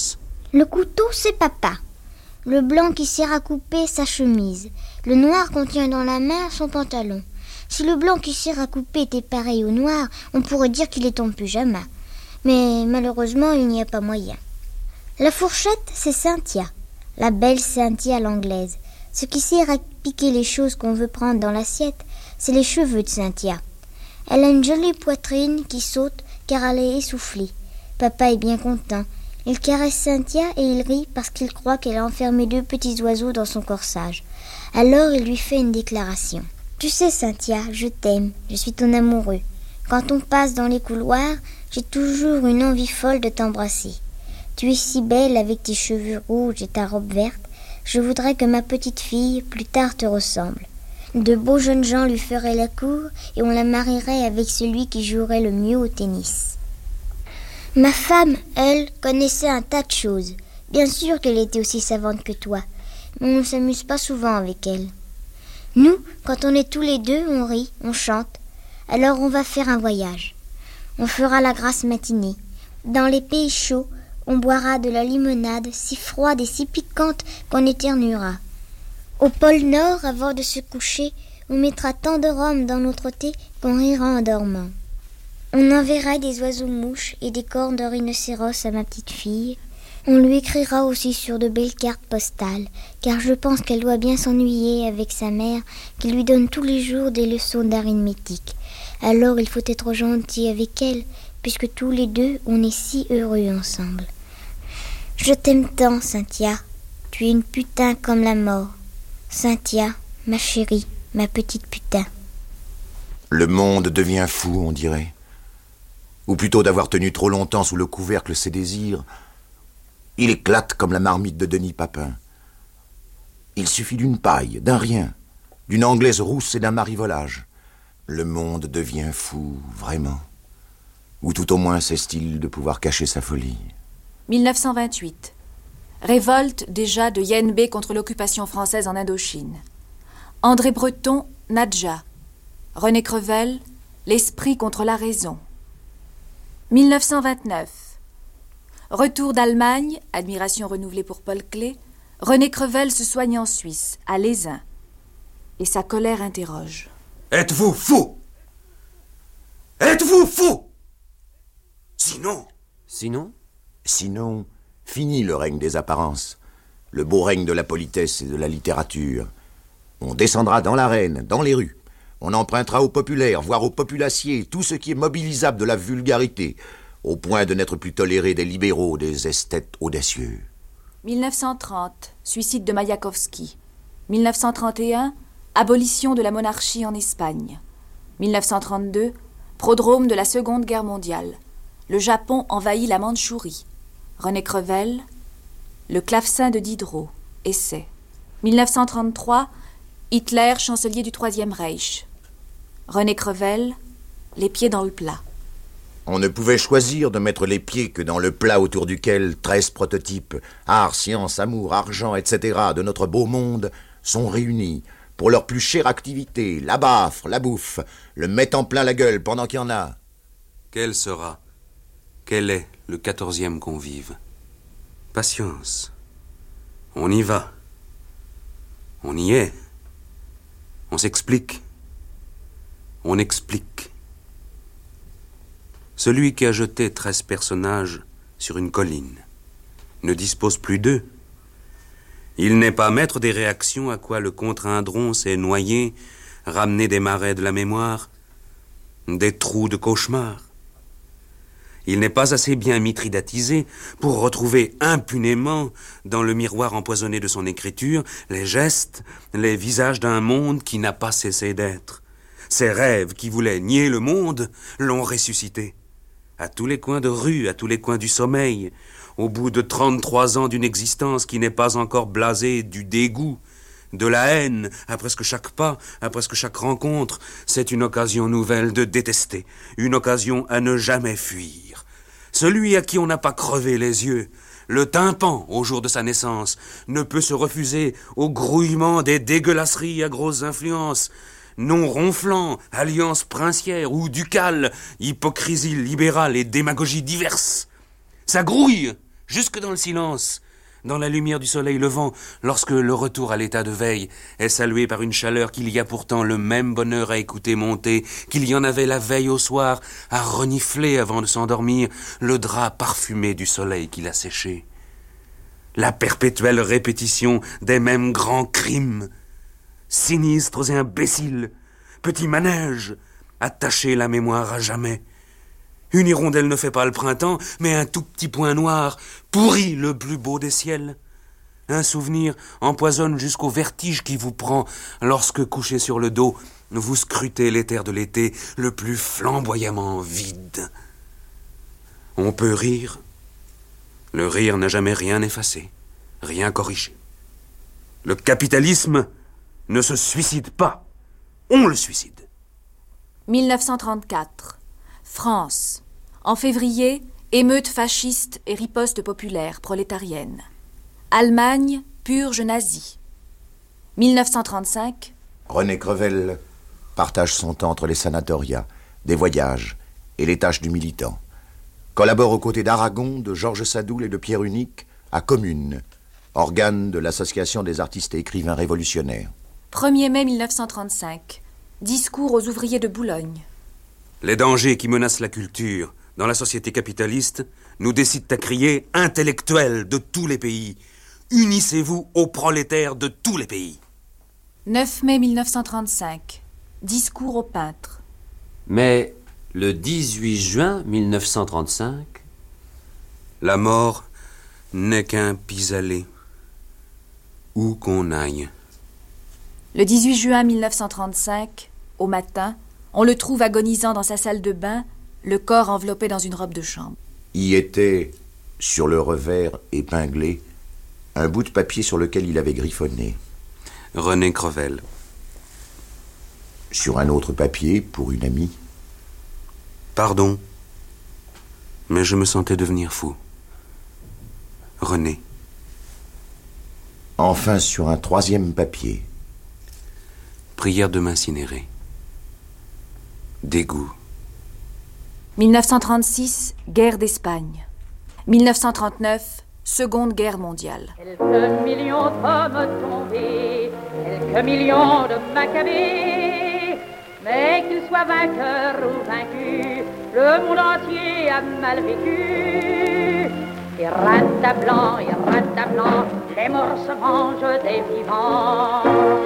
Speaker 16: Le couteau, c'est papa. Le blanc qui sert à couper sa chemise. Le noir qu'on tient dans la main, son pantalon. Si le blanc qui sert à couper était pareil au noir, on pourrait dire qu'il est en pyjama. Mais malheureusement, il n'y a pas moyen. La fourchette, c'est Cynthia. La belle Cynthia l'anglaise. Ce qui sert à piquer les choses qu'on veut prendre dans l'assiette, c'est les cheveux de Cynthia. Elle a une jolie poitrine qui saute car elle est essoufflée. Papa est bien content. Il caresse Cynthia et il rit parce qu'il croit qu'elle a enfermé 2 petits oiseaux dans son corsage. Alors il lui fait une déclaration. « Tu sais, Cynthia, je t'aime, je suis ton amoureux. Quand on passe dans les couloirs, j'ai toujours une envie folle de t'embrasser. Tu es si belle avec tes cheveux rouges et ta robe verte. Je voudrais que ma petite fille, plus tard, te ressemble. De beaux jeunes gens lui feraient la cour et on la marierait avec celui qui jouerait le mieux au tennis. » Ma femme, elle, connaissait un tas de choses. Bien sûr qu'elle était aussi savante que toi, mais on ne s'amuse pas souvent avec elle. Nous, quand on est tous les deux, on rit, on chante. Alors on va faire un voyage. On fera la grasse matinée. Dans les pays chauds, on boira de la limonade si froide et si piquante qu'on éternuera. Au pôle Nord, avant de se coucher, on mettra tant de rhum dans notre thé qu'on rira en dormant. On enverra des oiseaux-mouches et des cornes de rhinocéros à ma petite fille. On lui écrira aussi sur de belles cartes postales, car je pense qu'elle doit bien s'ennuyer avec sa mère qui lui donne tous les jours des leçons d'arithmétique. Alors il faut être gentil avec elle, puisque tous les deux on est si heureux ensemble. Je t'aime tant, Cynthia. Tu es une putain comme la mort. Cynthia, ma chérie, ma petite putain.
Speaker 13: Le monde devient fou, on dirait. Ou plutôt d'avoir tenu trop longtemps sous le couvercle ses désirs. Il éclate comme la marmite de Denis Papin. Il suffit d'une paille, d'un rien, d'une anglaise rousse et d'un marivolage. Le monde devient fou, vraiment. Ou tout au moins cesse-t-il de pouvoir cacher sa folie.
Speaker 14: 1928. Révolte déjà de Yen Bey contre l'occupation française en Indochine. André Breton, Nadja. René Crevel, L'esprit contre la raison. 1929. Retour d'Allemagne, admiration renouvelée pour Paul Klee. René Crevel se soigne en Suisse, à Lézin. Et sa colère interroge.
Speaker 11: Êtes-vous fou? Êtes-vous fou? Sinon...
Speaker 13: Sinon, fini le règne des apparences, le beau règne de la politesse et de la littérature. On descendra dans l'arène, dans les rues. On empruntera aux populaires, voire aux populaciers, tout ce qui est mobilisable de la vulgarité, au point de n'être plus toléré des libéraux, des esthètes audacieux.
Speaker 14: 1930, suicide de Mayakovsky. 1931, abolition de la monarchie en Espagne. 1932, prodrome de la Seconde Guerre mondiale. Le Japon envahit la Mandchourie. René Crevel, Le clavecin de Diderot, essai. 1933, Hitler, chancelier du Troisième Reich. René Crevel, Les pieds dans le plat.
Speaker 13: On ne pouvait choisir de mettre les pieds que dans le plat autour duquel 13 prototypes, art, science, amour, argent, etc. de notre beau monde sont réunis pour leur plus chère activité, la baffre, la bouffe, le mettre en plein la gueule pendant qu'il y en a.
Speaker 11: Quel est le 14e convive? Patience. On y va. On y est. On s'explique. On explique. Celui qui a jeté 13 personnages sur une colline ne dispose plus d'eux. Il n'est pas maître des réactions à quoi le contre-indron s'est noyé, ramené des marais de la mémoire, des trous de cauchemar. Il n'est pas assez bien mitridatisé pour retrouver impunément, dans le miroir empoisonné de son écriture, les gestes, les visages d'un monde qui n'a pas cessé d'être. Ces rêves qui voulaient nier le monde l'ont ressuscité. À tous les coins de rue, à tous les coins du sommeil, au bout de 33 ans d'une existence qui n'est pas encore blasée du dégoût, de la haine, à presque chaque pas, à presque chaque rencontre, c'est une occasion nouvelle de détester, une occasion à ne jamais fuir. Celui à qui on n'a pas crevé les yeux, le tympan au jour de sa naissance, ne peut se refuser au grouillement des dégueulasseries à grosses influences, non ronflant, alliance princière ou ducale, hypocrisie libérale et démagogie diverse. Ça grouille, jusque dans le silence, dans la lumière du soleil levant, lorsque le retour à l'état de veille est salué par une chaleur qu'il y a pourtant le même bonheur à écouter monter, qu'il y en avait la veille au soir à renifler avant de s'endormir le drap parfumé du soleil qui l'a séché. La perpétuelle répétition des mêmes grands crimes, sinistres et imbéciles, petits manèges, attachés la mémoire à jamais. Une hirondelle ne fait pas le printemps, mais un tout petit point noir pourrit le plus beau des ciels. Un souvenir empoisonne jusqu'au vertige qui vous prend lorsque, couché sur le dos, vous scrutez l'éther de l'été le plus flamboyamment vide. On peut rire. Le rire n'a jamais rien effacé, rien corrigé. Le capitalisme ne se suicide pas, on le suicide.
Speaker 14: 1934. France. En février, émeutes fascistes et ripostes populaires prolétariennes. Allemagne, purge nazie. 1935.
Speaker 13: René Crevel partage son temps entre les sanatoriats, des voyages et les tâches du militant. Collabore aux côtés d'Aragon, de Georges Sadoul et de Pierre Unique à Commune, organe de l'Association des artistes et écrivains révolutionnaires.
Speaker 14: 1er mai 1935. Discours aux ouvriers de Boulogne.
Speaker 11: Les dangers qui menacent la culture dans la société capitaliste nous décident à crier intellectuels de tous les pays. Unissez-vous aux prolétaires de tous les pays.
Speaker 14: 9 mai 1935. Discours aux peintres.
Speaker 12: Mais le 18 juin 1935...
Speaker 11: La mort n'est qu'un pis-aller. Où qu'on aille.
Speaker 14: Le 18 juin 1935, au matin, on le trouve agonisant dans sa salle de bain, le corps enveloppé dans une robe de chambre.
Speaker 13: Y était, sur le revers épinglé, un bout de papier sur lequel il avait griffonné.
Speaker 11: René Crevel.
Speaker 13: Sur un autre papier, pour une amie.
Speaker 11: Pardon, mais je me sentais devenir fou. René.
Speaker 13: Enfin, sur un troisième papier.
Speaker 11: Prière de m'incinérer. Dégoût.
Speaker 14: 1936, guerre d'Espagne. 1939, Seconde Guerre mondiale.
Speaker 10: Quelques millions d'hommes tombés, quelques millions de Maccabées, mais qu'ils soient vainqueurs ou vaincus, le monde entier a mal vécu. Et ratablan, les morts se mangent des vivants.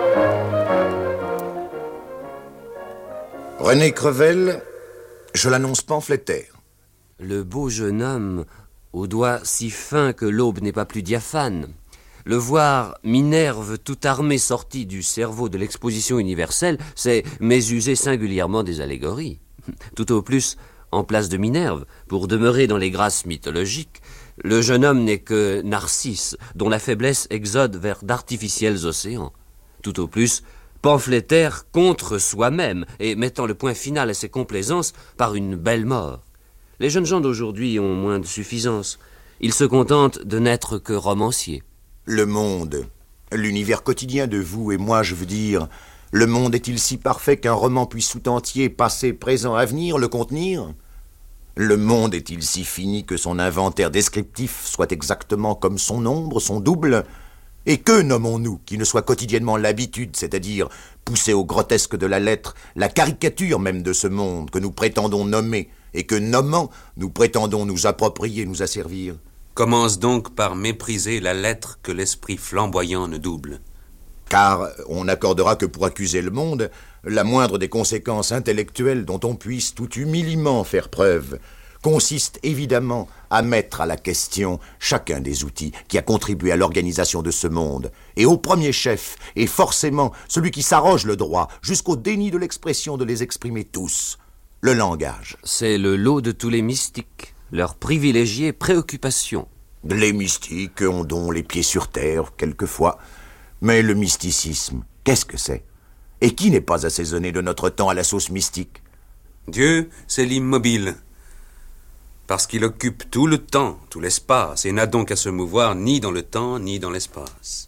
Speaker 13: René Crevel, je l'annonce pamphlétaire.
Speaker 12: Le beau jeune homme, aux doigts si fins que l'aube n'est pas plus diaphane. Le voir Minerve tout armé sorti du cerveau de l'exposition universelle, c'est mésuser singulièrement des allégories. Tout au plus, en place de Minerve, pour demeurer dans les grâces mythologiques, le jeune homme n'est que Narcisse, dont la faiblesse exode vers d'artificiels océans. Tout au plus, pamphlétaire contre soi-même et mettant le point final à ses complaisances par une belle mort. Les jeunes gens d'aujourd'hui ont moins de suffisance. Ils se contentent de n'être que romanciers.
Speaker 13: Le monde, l'univers quotidien de vous et moi, je veux dire, le monde est-il si parfait qu'un roman puisse tout entier, passé, présent, avenir, le contenir ? Le monde est-il si fini que son inventaire descriptif soit exactement comme son ombre, son double ? Et que nommons-nous qui ne soit quotidiennement l'habitude, c'est-à-dire pousser au grotesque de la lettre, la caricature même de ce monde que nous prétendons nommer, et que nommant, nous prétendons nous approprier, nous asservir ?
Speaker 11: Commence donc par mépriser la lettre que l'esprit flamboyant ne double.
Speaker 13: Car on n'accordera que pour accuser le monde la moindre des conséquences intellectuelles dont on puisse tout humiliement faire preuve consiste évidemment à mettre à la question chacun des outils qui a contribué à l'organisation de ce monde, et au premier chef, et forcément celui qui s'arroge le droit, jusqu'au déni de l'expression de les exprimer tous, le langage.
Speaker 12: C'est le lot de tous les mystiques, leur privilégiée préoccupation.
Speaker 13: Les mystiques ont donc les pieds sur terre, quelquefois, mais le mysticisme, qu'est-ce que c'est ? Et qui n'est pas assaisonné de notre temps à la sauce mystique ?
Speaker 11: Dieu, c'est l'immobile. Parce qu'il occupe tout le temps, tout l'espace, et n'a donc à se mouvoir ni dans le temps, ni dans l'espace.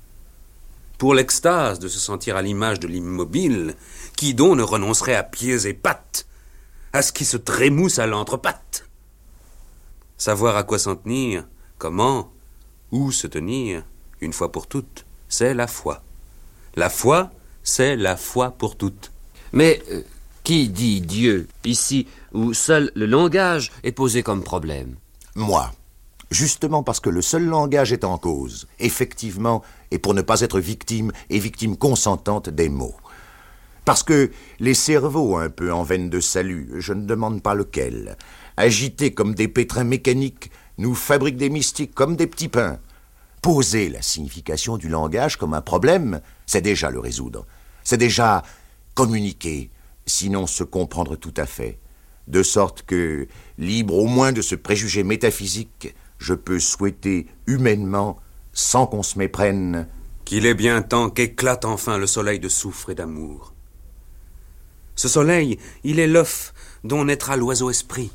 Speaker 11: Pour l'extase de se sentir à l'image de l'immobile, qui donc ne renoncerait à pieds et pattes, à ce qui se trémousse à l'entrepatte ? Savoir à quoi s'en tenir, Comment, où se tenir, une fois pour toutes, c'est la foi. La foi, c'est la foi pour toutes.
Speaker 12: Mais qui dit Dieu, ici, où seul le langage est posé comme problème?
Speaker 13: Moi. Justement parce que le seul langage est en cause, effectivement, et pour ne pas être victime, et victime consentante des mots. Parce que les cerveaux un peu en veine de salut, je ne demande pas lequel, agités comme des pétrins mécaniques, nous fabriquent des mystiques comme des petits pains. Poser la signification du langage comme un problème, c'est déjà le résoudre. C'est déjà communiquer, sinon se comprendre tout à fait. De sorte que, libre au moins de ce préjugé métaphysique, je peux souhaiter humainement, sans qu'on se méprenne,
Speaker 11: qu'il est bien temps qu'éclate enfin le soleil de soufre et d'amour. Ce soleil, il est l'œuf dont naîtra l'oiseau esprit.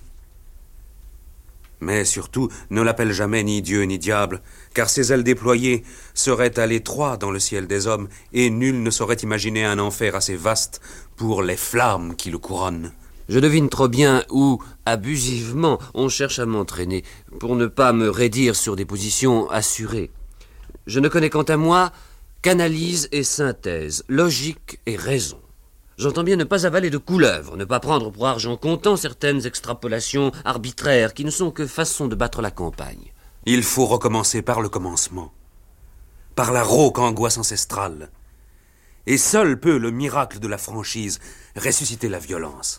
Speaker 11: Mais surtout, ne l'appelle jamais ni Dieu ni diable, car ses ailes déployées seraient à l'étroit dans le ciel des hommes, et nul ne saurait imaginer un enfer assez vaste pour les flammes qui le couronnent.
Speaker 12: Je devine trop bien où, abusivement, on cherche à m'entraîner, pour ne pas me raidir sur des positions assurées. Je ne connais quant à moi qu'analyse et synthèse, logique et raison. J'entends bien ne pas avaler de couleuvre, ne pas prendre pour argent comptant certaines extrapolations arbitraires qui ne sont que façon de battre la campagne.
Speaker 11: Il faut recommencer par le commencement, par la rauque angoisse ancestrale. Et seul peut le miracle de la franchise ressusciter la violence.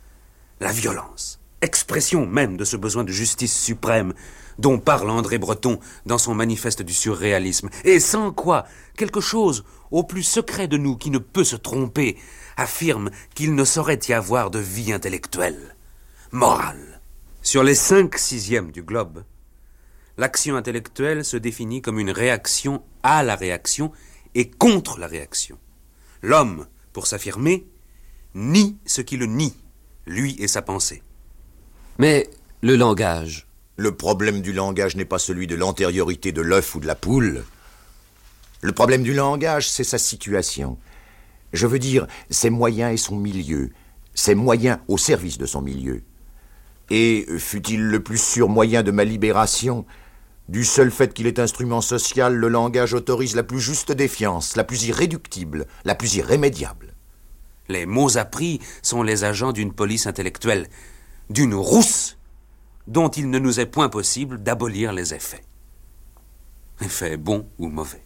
Speaker 11: La violence, expression même de ce besoin de justice suprême dont parle André Breton dans son manifeste du surréalisme, et sans quoi quelque chose au plus secret de nous qui ne peut se tromper affirme qu'il ne saurait y avoir de vie intellectuelle, morale. Sur les 5/6 du globe, l'action intellectuelle se définit comme une réaction à la réaction et contre la réaction. L'homme, pour s'affirmer, nie ce qui le nie, lui et sa pensée.
Speaker 12: Mais le langage...
Speaker 13: Le problème du langage n'est pas celui de l'antériorité de l'œuf ou de la poule. Le problème du langage, c'est sa situation. Je veux dire, ses moyens et son milieu. Ses moyens au service de son milieu. Et, fût-il le plus sûr moyen de ma libération, du seul fait qu'il est instrument social, le langage autorise la plus juste défiance, la plus irréductible, la plus irrémédiable.
Speaker 11: Les mots appris sont les agents d'une police intellectuelle, d'une rousse, dont il ne nous est point possible d'abolir les effets. Effets bons ou mauvais.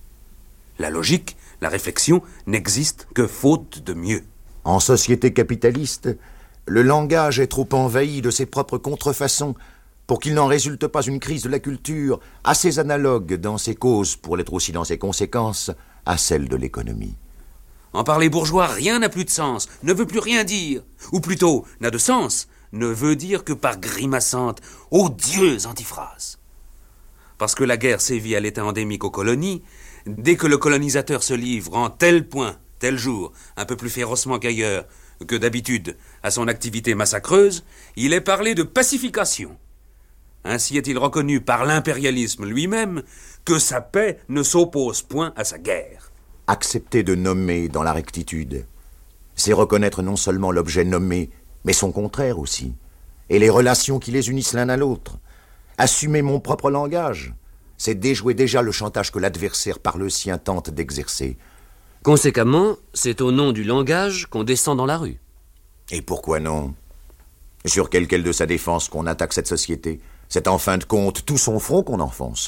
Speaker 11: La logique, la réflexion n'existent que faute de mieux.
Speaker 13: En société capitaliste, le langage est trop envahi de ses propres contrefaçons pour qu'il n'en résulte pas une crise de la culture assez analogue dans ses causes pour l'être aussi dans ses conséquences à celle de l'économie.
Speaker 11: En parler bourgeois, rien n'a plus de sens, ne veut plus rien dire. Ou plutôt, n'a de sens, ne veut dire que par grimaçante, odieuse antiphrase. Parce que la guerre sévit à l'état endémique aux colonies, dès que le colonisateur se livre en tel point, tel jour, un peu plus férocement qu'ailleurs, que d'habitude, à son activité massacreuse, il est parlé de pacification. Ainsi est-il reconnu par l'impérialisme lui-même que sa paix ne s'oppose point à sa guerre.
Speaker 13: Accepter de nommer dans la rectitude, c'est reconnaître non seulement l'objet nommé, mais son contraire aussi, et les relations qui les unissent l'un à l'autre. Assumer mon propre langage, c'est déjouer déjà le chantage que l'adversaire par le sien tente d'exercer.
Speaker 12: Conséquemment, c'est au nom du langage qu'on descend dans la rue.
Speaker 13: Et pourquoi non? Sur quelle de sa défense qu'on attaque cette société? C'est en fin de compte tout son front qu'on enfonce.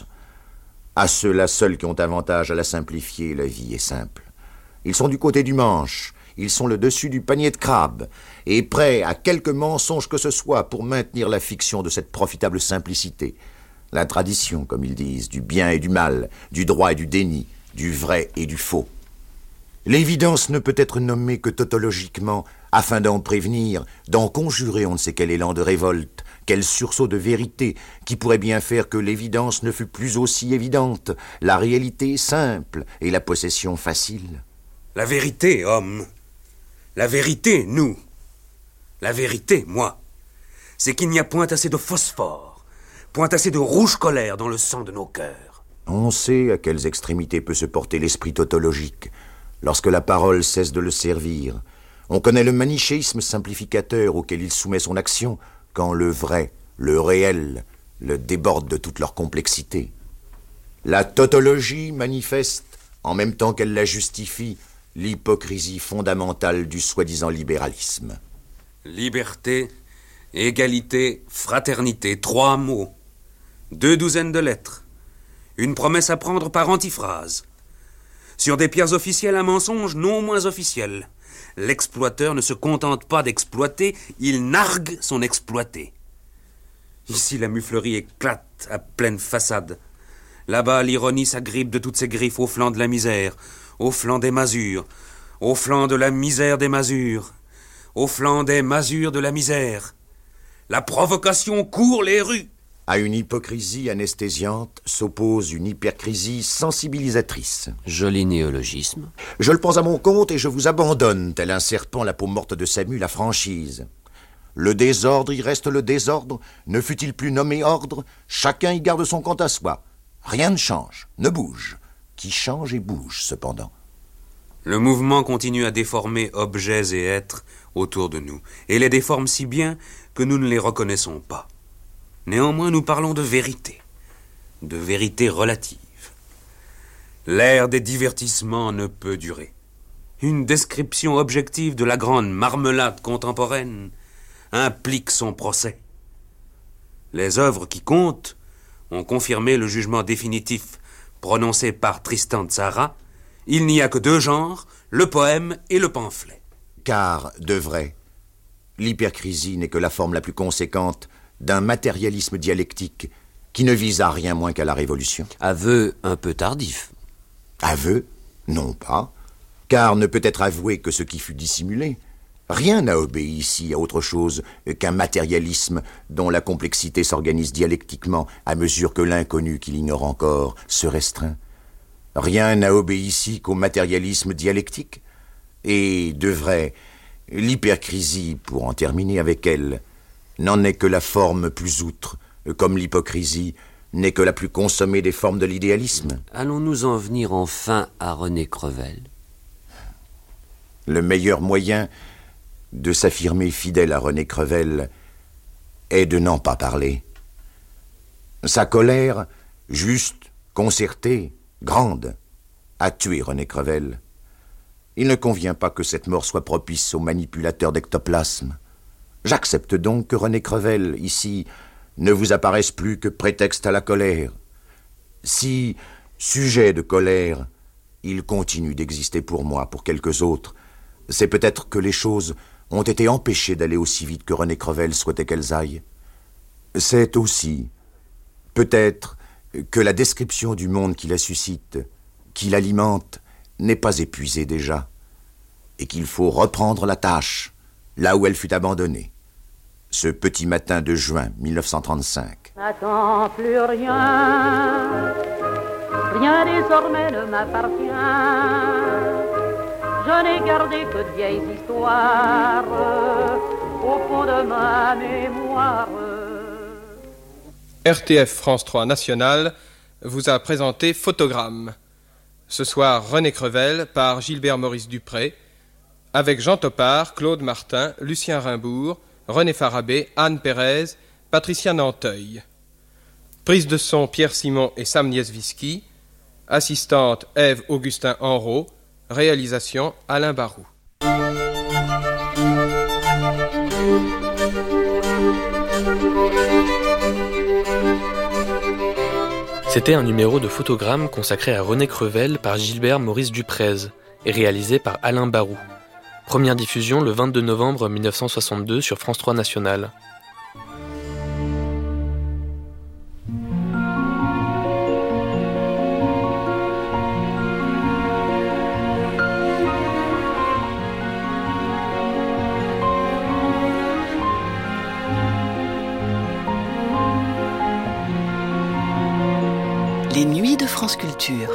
Speaker 13: À ceux-là seuls qui ont avantage à la simplifier, la vie est simple. Ils sont du côté du manche, ils sont le dessus du panier de crabe, et prêts à quelque mensonge que ce soit pour maintenir la fiction de cette profitable simplicité. La tradition, comme ils disent, du bien et du mal, du droit et du déni, du vrai et du faux. L'évidence ne peut être nommée que tautologiquement, afin d'en prévenir, d'en conjurer on ne sait quel élan de révolte, quel sursaut de vérité, qui pourrait bien faire que l'évidence ne fût plus aussi évidente, la réalité simple et la possession facile.
Speaker 11: La vérité, homme. La vérité, nous. La vérité, moi. C'est qu'il n'y a point assez de phosphore, point assez de rouge colère dans le sang de nos cœurs.
Speaker 13: On sait à quelles extrémités peut se porter l'esprit tautologique, lorsque la parole cesse de le servir. On connaît le manichéisme simplificateur auquel il soumet son action, quand le vrai, le réel, le déborde de toute leur complexité. La tautologie manifeste, en même temps qu'elle la justifie, l'hypocrisie fondamentale du soi-disant libéralisme.
Speaker 11: Liberté, égalité, fraternité, 3 mots, 2 douzaines de lettres, une promesse à prendre par antiphrase. Sur des pierres officielles, un mensonge non moins officiel. L'exploiteur ne se contente pas d'exploiter, il nargue son exploité. Ici, la muflerie éclate à pleine façade. Là-bas, l'ironie s'agrippe de toutes ses griffes au flanc de la misère, au flanc des masures, au flanc de la misère des masures, au flanc des masures de la misère. La provocation court les rues.
Speaker 13: À une hypocrisie anesthésiante s'oppose une hypercrisie sensibilisatrice.
Speaker 12: Joli néologisme.
Speaker 13: Je le prends à mon compte et je vous abandonne, tel un serpent la peau morte de Samu, la franchise. Le désordre y reste le désordre, ne fût-il plus nommé ordre, chacun y garde son compte à soi. Rien ne change, ne bouge. Qui change et bouge, cependant.
Speaker 11: Le mouvement continue à déformer objets et êtres autour de nous, et les déforme si bien que nous ne les reconnaissons pas. Néanmoins, nous parlons de vérité relative. L'ère des divertissements ne peut durer. Une description objective de la grande marmelade contemporaine implique son procès. Les œuvres qui comptent ont confirmé le jugement définitif prononcé par Tristan Tzara. Il n'y a que 2 genres, le poème et le pamphlet.
Speaker 13: Car, de vrai, l'hypercrisie n'est que la forme la plus conséquente d'un matérialisme dialectique qui ne vise à rien moins qu'à la révolution.
Speaker 12: Aveu un peu tardif.
Speaker 13: Aveu? Non pas, car ne peut être avoué que ce qui fut dissimulé. Rien n'a obéi ici à autre chose qu'un matérialisme dont la complexité s'organise dialectiquement à mesure que l'inconnu qui l'ignore encore se restreint. Rien n'a obéi ici qu'au matérialisme dialectique. Et, de vrai, l'hypercrisie, pour en terminer avec elle, n'en est que la forme plus outre, comme l'hypocrisie n'est que la plus consommée des formes de l'idéalisme.
Speaker 12: Allons-nous en venir enfin à René Crevel?
Speaker 13: Le meilleur moyen de s'affirmer fidèle à René Crevel est de n'en pas parler. Sa colère, juste, concertée, grande, a tué René Crevel. Il ne convient pas que cette mort soit propice aux manipulateurs d'ectoplasme. J'accepte donc que René Crevel, ici, ne vous apparaisse plus que prétexte à la colère. Si, sujet de colère, il continue d'exister pour moi, pour quelques autres, c'est peut-être que les choses ont été empêchées d'aller aussi vite que René Crevel souhaitait qu'elles aillent. C'est aussi, peut-être, que la description du monde qui la suscite, qui l'alimente, n'est pas épuisée déjà, et qu'il faut reprendre la tâche, là où elle fut abandonnée. Ce petit matin de juin 1935.
Speaker 10: N'attends plus rien, rien désormais ne m'appartient. Je n'ai gardé que de vieilles histoires au fond de ma mémoire.
Speaker 9: RTF France 3 National vous a présenté Photogramme. Ce soir, René Crevel par Gilbert Maurice Dupré, avec Jean Topard, Claude Martin, Lucien Rimbourg, René Farabé, Anne Pérez, Patricia Nanteuil. Prise de son Pierre Simon et Sam Nieswiski. Assistante Ève Augustin Henrault. Réalisation Alain Barou.
Speaker 6: C'était un numéro de Photogramme consacré à René Crevel par Gilbert Maurice Duprez et réalisé par Alain Barou. Première diffusion le 22 novembre 1962 sur France 3 National.
Speaker 5: Les nuits de France Culture.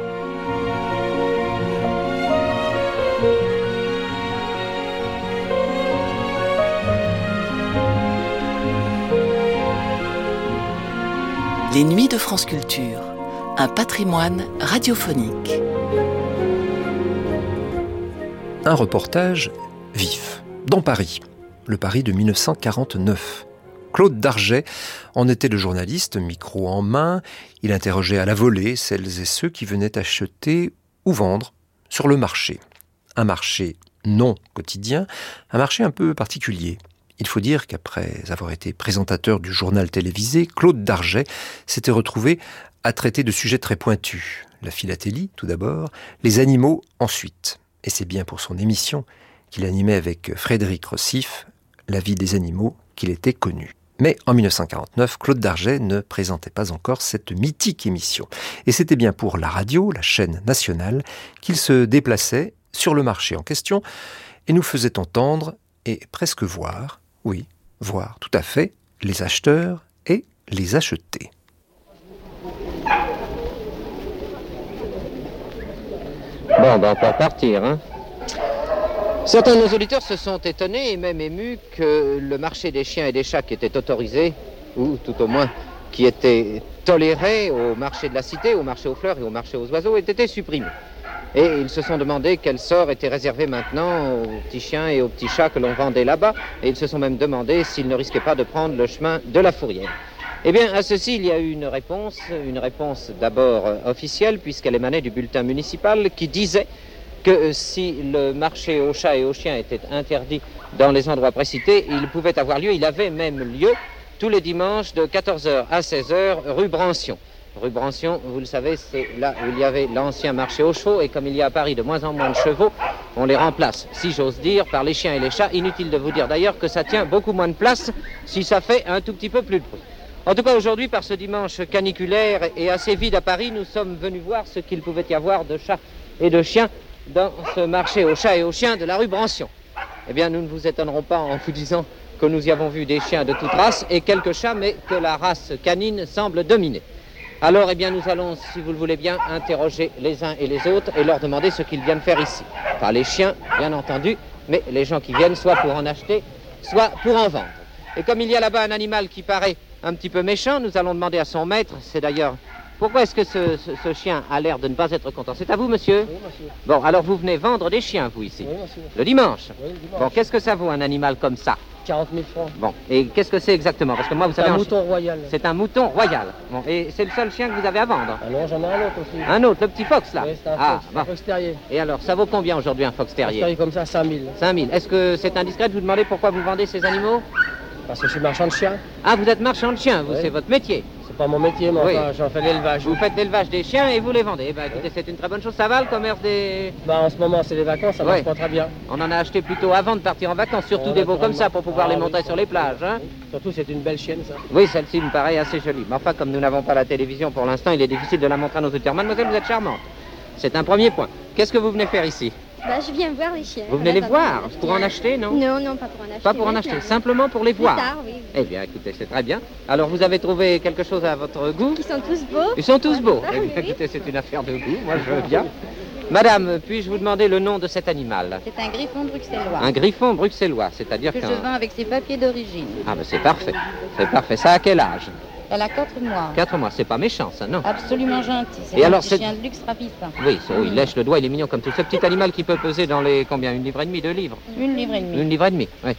Speaker 5: Les nuits de France Culture, un patrimoine radiophonique.
Speaker 4: Un reportage vif, dans Paris, le Paris de 1949. Claude Darget en était le journaliste, micro en main. Il interrogeait à la volée celles et ceux qui venaient acheter ou vendre sur le marché. Un marché non quotidien, un marché un peu particulier. Il faut dire qu'après avoir été présentateur du journal télévisé, Claude Darget s'était retrouvé à traiter de sujets très pointus. La philatélie, tout d'abord, les animaux, ensuite. Et c'est bien pour son émission qu'il animait avec Frédéric Rossif, La vie des animaux, qu'il était connu. Mais en 1949, Claude Darget ne présentait pas encore cette mythique émission. Et c'était bien pour la radio, la chaîne nationale, qu'il se déplaçait sur le marché en question et nous faisait entendre et presque voir, oui, voir tout à fait, les acheteurs et les acheter.
Speaker 17: Bon, ben on peut repartir, hein. Certains de nos auditeurs se sont étonnés et même émus que le marché des chiens et des chats qui était autorisé, ou tout au moins qui était toléré au marché de la cité, au marché aux fleurs et au marché aux oiseaux, ait été supprimé. Et ils se sont demandé quel sort était réservé maintenant aux petits chiens et aux petits chats que l'on vendait là-bas. Et ils se sont même demandé s'ils ne risquaient pas de prendre le chemin de la fourrière. Eh bien, à ceci, il y a eu une réponse d'abord officielle, puisqu'elle émanait du bulletin municipal qui disait que si le marché aux chats et aux chiens était interdit dans les endroits précités, il pouvait avoir lieu, il avait même lieu, tous les dimanches de 14h à 16h, rue Brancion. Rue Brancion, vous le savez, c'est là où il y avait l'ancien marché aux chevaux, et comme il y a à Paris de moins en moins de chevaux, on les remplace, si j'ose dire, par les chiens et les chats. Inutile de vous dire d'ailleurs que ça tient beaucoup moins de place si ça fait un tout petit peu plus de bruit. En tout cas, aujourd'hui, par ce dimanche caniculaire et assez vide à Paris, nous sommes venus voir ce qu'il pouvait y avoir de chats et de chiens dans ce marché aux chats et aux chiens de la rue Brancion. Eh bien, nous ne vous étonnerons pas en vous disant que nous y avons vu des chiens de toute race et quelques chats, mais que la race canine semble dominer. Alors, eh bien, nous allons, si vous le voulez bien, interroger les uns et les autres et leur demander ce qu'ils viennent faire ici. Pas les chiens, bien entendu, mais les gens qui viennent soit pour en acheter, soit pour en vendre. Et comme il y a là-bas un animal qui paraît un petit peu méchant, nous allons demander à son maître, c'est d'ailleurs... Pourquoi est-ce que ce chien a l'air de ne pas être content? C'est à vous, monsieur?
Speaker 18: Oui, monsieur.
Speaker 17: Bon, alors vous venez vendre des chiens, vous, ici?
Speaker 18: Oui, monsieur.
Speaker 17: Le dimanche?
Speaker 18: Oui, le dimanche.
Speaker 17: Bon, qu'est-ce que ça vaut, un animal comme ça?
Speaker 18: 40 000 francs.
Speaker 17: Bon, et qu'est-ce que c'est exactement? Parce que moi, vous savez...
Speaker 18: C'est un mouton royal.
Speaker 17: C'est un mouton royal. Bon, et c'est le seul chien que vous avez à vendre?
Speaker 18: Alors, j'en ai un autre aussi.
Speaker 17: Un autre, le petit fox, là?
Speaker 18: Oui, c'est un fox,
Speaker 17: bon.
Speaker 18: un fox terrier.
Speaker 17: Et alors, ça vaut combien aujourd'hui, un fox terrier?
Speaker 18: Un terrier comme ça, 5 000.
Speaker 17: 5 000. Est-ce que c'est indiscret de vous demander pourquoi vous vendez ces animaux?
Speaker 18: Parce que je suis marchand de chiens.
Speaker 17: Ah, vous êtes marchand de chiens, vous,
Speaker 18: oui.
Speaker 17: C'est votre métier?
Speaker 18: C'est pas mon métier, mais
Speaker 17: oui.
Speaker 18: Enfin, j'en fais l'élevage.
Speaker 17: Vous faites l'élevage des chiens et vous les vendez. Eh ben, écoutez, c'est une très bonne chose. Ça va, le commerce des...
Speaker 18: Bah, en ce moment, c'est les vacances, ça marche pas très bien.
Speaker 17: On en a acheté plutôt avant de partir en vacances, surtout des veaux comme ça, pour pouvoir les montrer sur les plages. Hein.
Speaker 18: Surtout, c'est une belle chienne, ça.
Speaker 17: Oui, celle-ci me paraît assez jolie. Mais enfin, comme nous n'avons pas la télévision pour l'instant, il est difficile de la montrer à nos auditeurs. Mademoiselle, vous êtes charmante. C'est un premier point. Qu'est-ce que vous venez faire ici?
Speaker 19: Bah, je viens voir les chiens.
Speaker 17: Vous venez les voir? Pour en acheter, non?
Speaker 19: Non, non, pas pour en acheter.
Speaker 17: Pas pour en acheter, simplement pour les voir.
Speaker 19: Plus tard, oui.
Speaker 17: Eh bien, écoutez, c'est très bien. Alors, vous avez trouvé quelque chose à votre goût?
Speaker 19: Ils sont tous beaux.
Speaker 17: Ils sont tous beaux.
Speaker 19: Ça,
Speaker 17: Eh bien,
Speaker 19: oui.
Speaker 17: écoutez, c'est une affaire de goût. Moi, je veux bien. Madame, puis-je vous demander le nom de cet animal?
Speaker 20: C'est un griffon bruxellois.
Speaker 17: Un griffon bruxellois, c'est-à-dire
Speaker 20: que
Speaker 17: qu'un...
Speaker 20: je vends avec ses papiers d'origine.
Speaker 17: Ah, ben c'est parfait. C'est parfait. Ça a quel âge?
Speaker 20: Elle a 4 mois.
Speaker 17: 4 mois, c'est pas méchant, ça, non?
Speaker 20: Absolument gentil. C'est
Speaker 17: Et
Speaker 20: un
Speaker 17: alors,
Speaker 20: petit
Speaker 17: c'est-
Speaker 20: chien de luxe ravissant.
Speaker 17: Oui, il lèche le doigt, il est mignon comme tout. Ce petit animal qui peut peser dans les... combien? 1,5 livre, 2 livres?
Speaker 20: 1,5 livre.
Speaker 17: 1,5 livre, oui.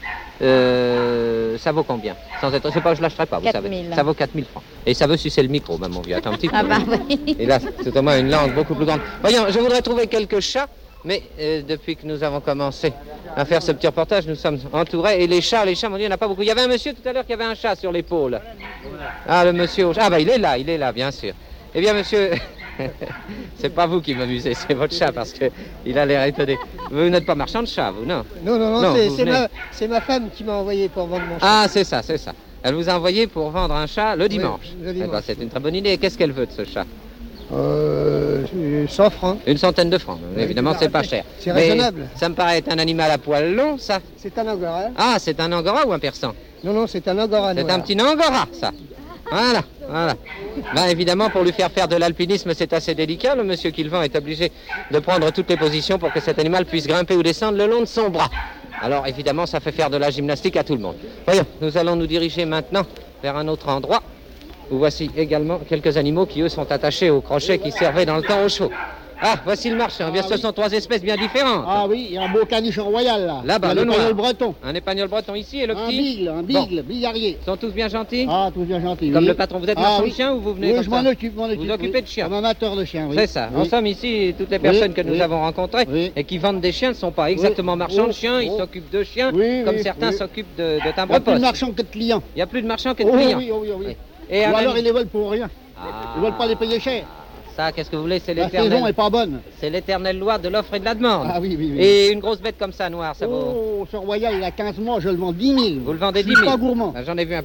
Speaker 17: Ça vaut combien? Sans être... C'est pas, je lâcherai pas, vous
Speaker 20: 4
Speaker 17: savez.
Speaker 20: 000.
Speaker 17: Ça vaut 4 000 francs. Et ça veut sucer le micro, ben, mon vieux. Attends un petit peu.
Speaker 20: Ah bah oui.
Speaker 17: Et là, c'est au moins une langue beaucoup plus grande. Voyons, je voudrais trouver quelques chats, mais depuis que nous avons commencé à faire ce petit reportage, nous sommes entourés. Et les chats, mon Dieu, il n'y en a pas beaucoup. Il y avait un monsieur tout à l'heure qui avait un chat sur l'épaule. Ah, le monsieur... Ah, bah il est là, bien sûr. Eh bien, monsieur... c'est pas vous qui m'amusez, c'est votre chat, parce qu'il a l'air étonné. Vous n'êtes pas marchand de chat, vous, non?
Speaker 18: Non,
Speaker 17: vous
Speaker 18: c'est
Speaker 17: venez-
Speaker 18: ma femme qui m'a envoyé pour vendre mon chat.
Speaker 17: Ah, c'est ça. Elle vous a envoyé pour vendre un chat le dimanche.
Speaker 18: le dimanche.
Speaker 17: Eh ben, c'est une très bonne idée. Et qu'est-ce qu'elle veut de ce chat?
Speaker 18: 100 francs.
Speaker 17: Une centaine de francs.
Speaker 18: Oui,
Speaker 17: Évidemment,
Speaker 18: c'est
Speaker 17: c'est pas cher.
Speaker 18: c'est
Speaker 17: Mais
Speaker 18: raisonnable.
Speaker 17: Ça me paraît être un animal à poil long, ça.
Speaker 18: C'est un angora.
Speaker 17: Ah, c'est un angora ou un persan?
Speaker 18: Non, c'est un angora
Speaker 17: C'est
Speaker 18: noir.
Speaker 17: un petit angora, ça. Voilà. Ben, évidemment, pour lui faire faire de l'alpinisme, c'est assez délicat. Le monsieur qui le vend est obligé de prendre toutes les positions pour que cet animal puisse grimper ou descendre le long de son bras. Alors, évidemment, ça fait faire de la gymnastique à tout le monde. Voyons, nous allons nous diriger maintenant vers un autre endroit où voici également quelques animaux qui, eux, sont attachés aux crochets qui servaient dans le temps aux chevaux. Ah, voici le marchand. Bien, ce sont 3 espèces bien différentes.
Speaker 18: Ah oui, il y a un beau canichon royal là.
Speaker 17: Là-bas, le
Speaker 18: noir.
Speaker 17: breton. Un épagnol breton ici et le petit.
Speaker 18: Un bigle, billarier.
Speaker 17: Ils sont tous bien gentils?
Speaker 18: Ah, tous bien gentils.
Speaker 17: Comme
Speaker 18: oui.
Speaker 17: le patron. Vous êtes marchand de chiens ou vous venez
Speaker 18: Oui,
Speaker 17: comme
Speaker 18: je
Speaker 17: ça?
Speaker 18: m'en occupe.
Speaker 17: Vous occupez de chiens?
Speaker 18: Un amateur de chiens, oui.
Speaker 17: C'est ça.
Speaker 18: Oui.
Speaker 17: En somme, ici, toutes les personnes que nous avons rencontrées et qui vendent des chiens ne sont pas exactement marchands de chiens. Ils s'occupent de chiens comme certains s'occupent de timbres-poste.
Speaker 18: Il n'y a plus de marchands que de clients.
Speaker 17: Il n'y a plus de marchands que de clients.
Speaker 18: Oui.
Speaker 17: Et
Speaker 18: ou alors ils les veulent pour rien. Ils ne veulent pas les payer cher.
Speaker 17: Ça, qu'est-ce que vous voulez? C'est
Speaker 18: La saison n'est pas bonne.
Speaker 17: C'est l'éternelle loi de l'offre et de la demande.
Speaker 18: Ah oui.
Speaker 17: Et une grosse bête comme ça, noire, ça vaut...
Speaker 18: Oh, ce royal, il a 15 mois, je le vends 10 000.
Speaker 17: Vous le vendez 10 000?
Speaker 18: Je suis pas gourmand.
Speaker 17: J'en ai vu un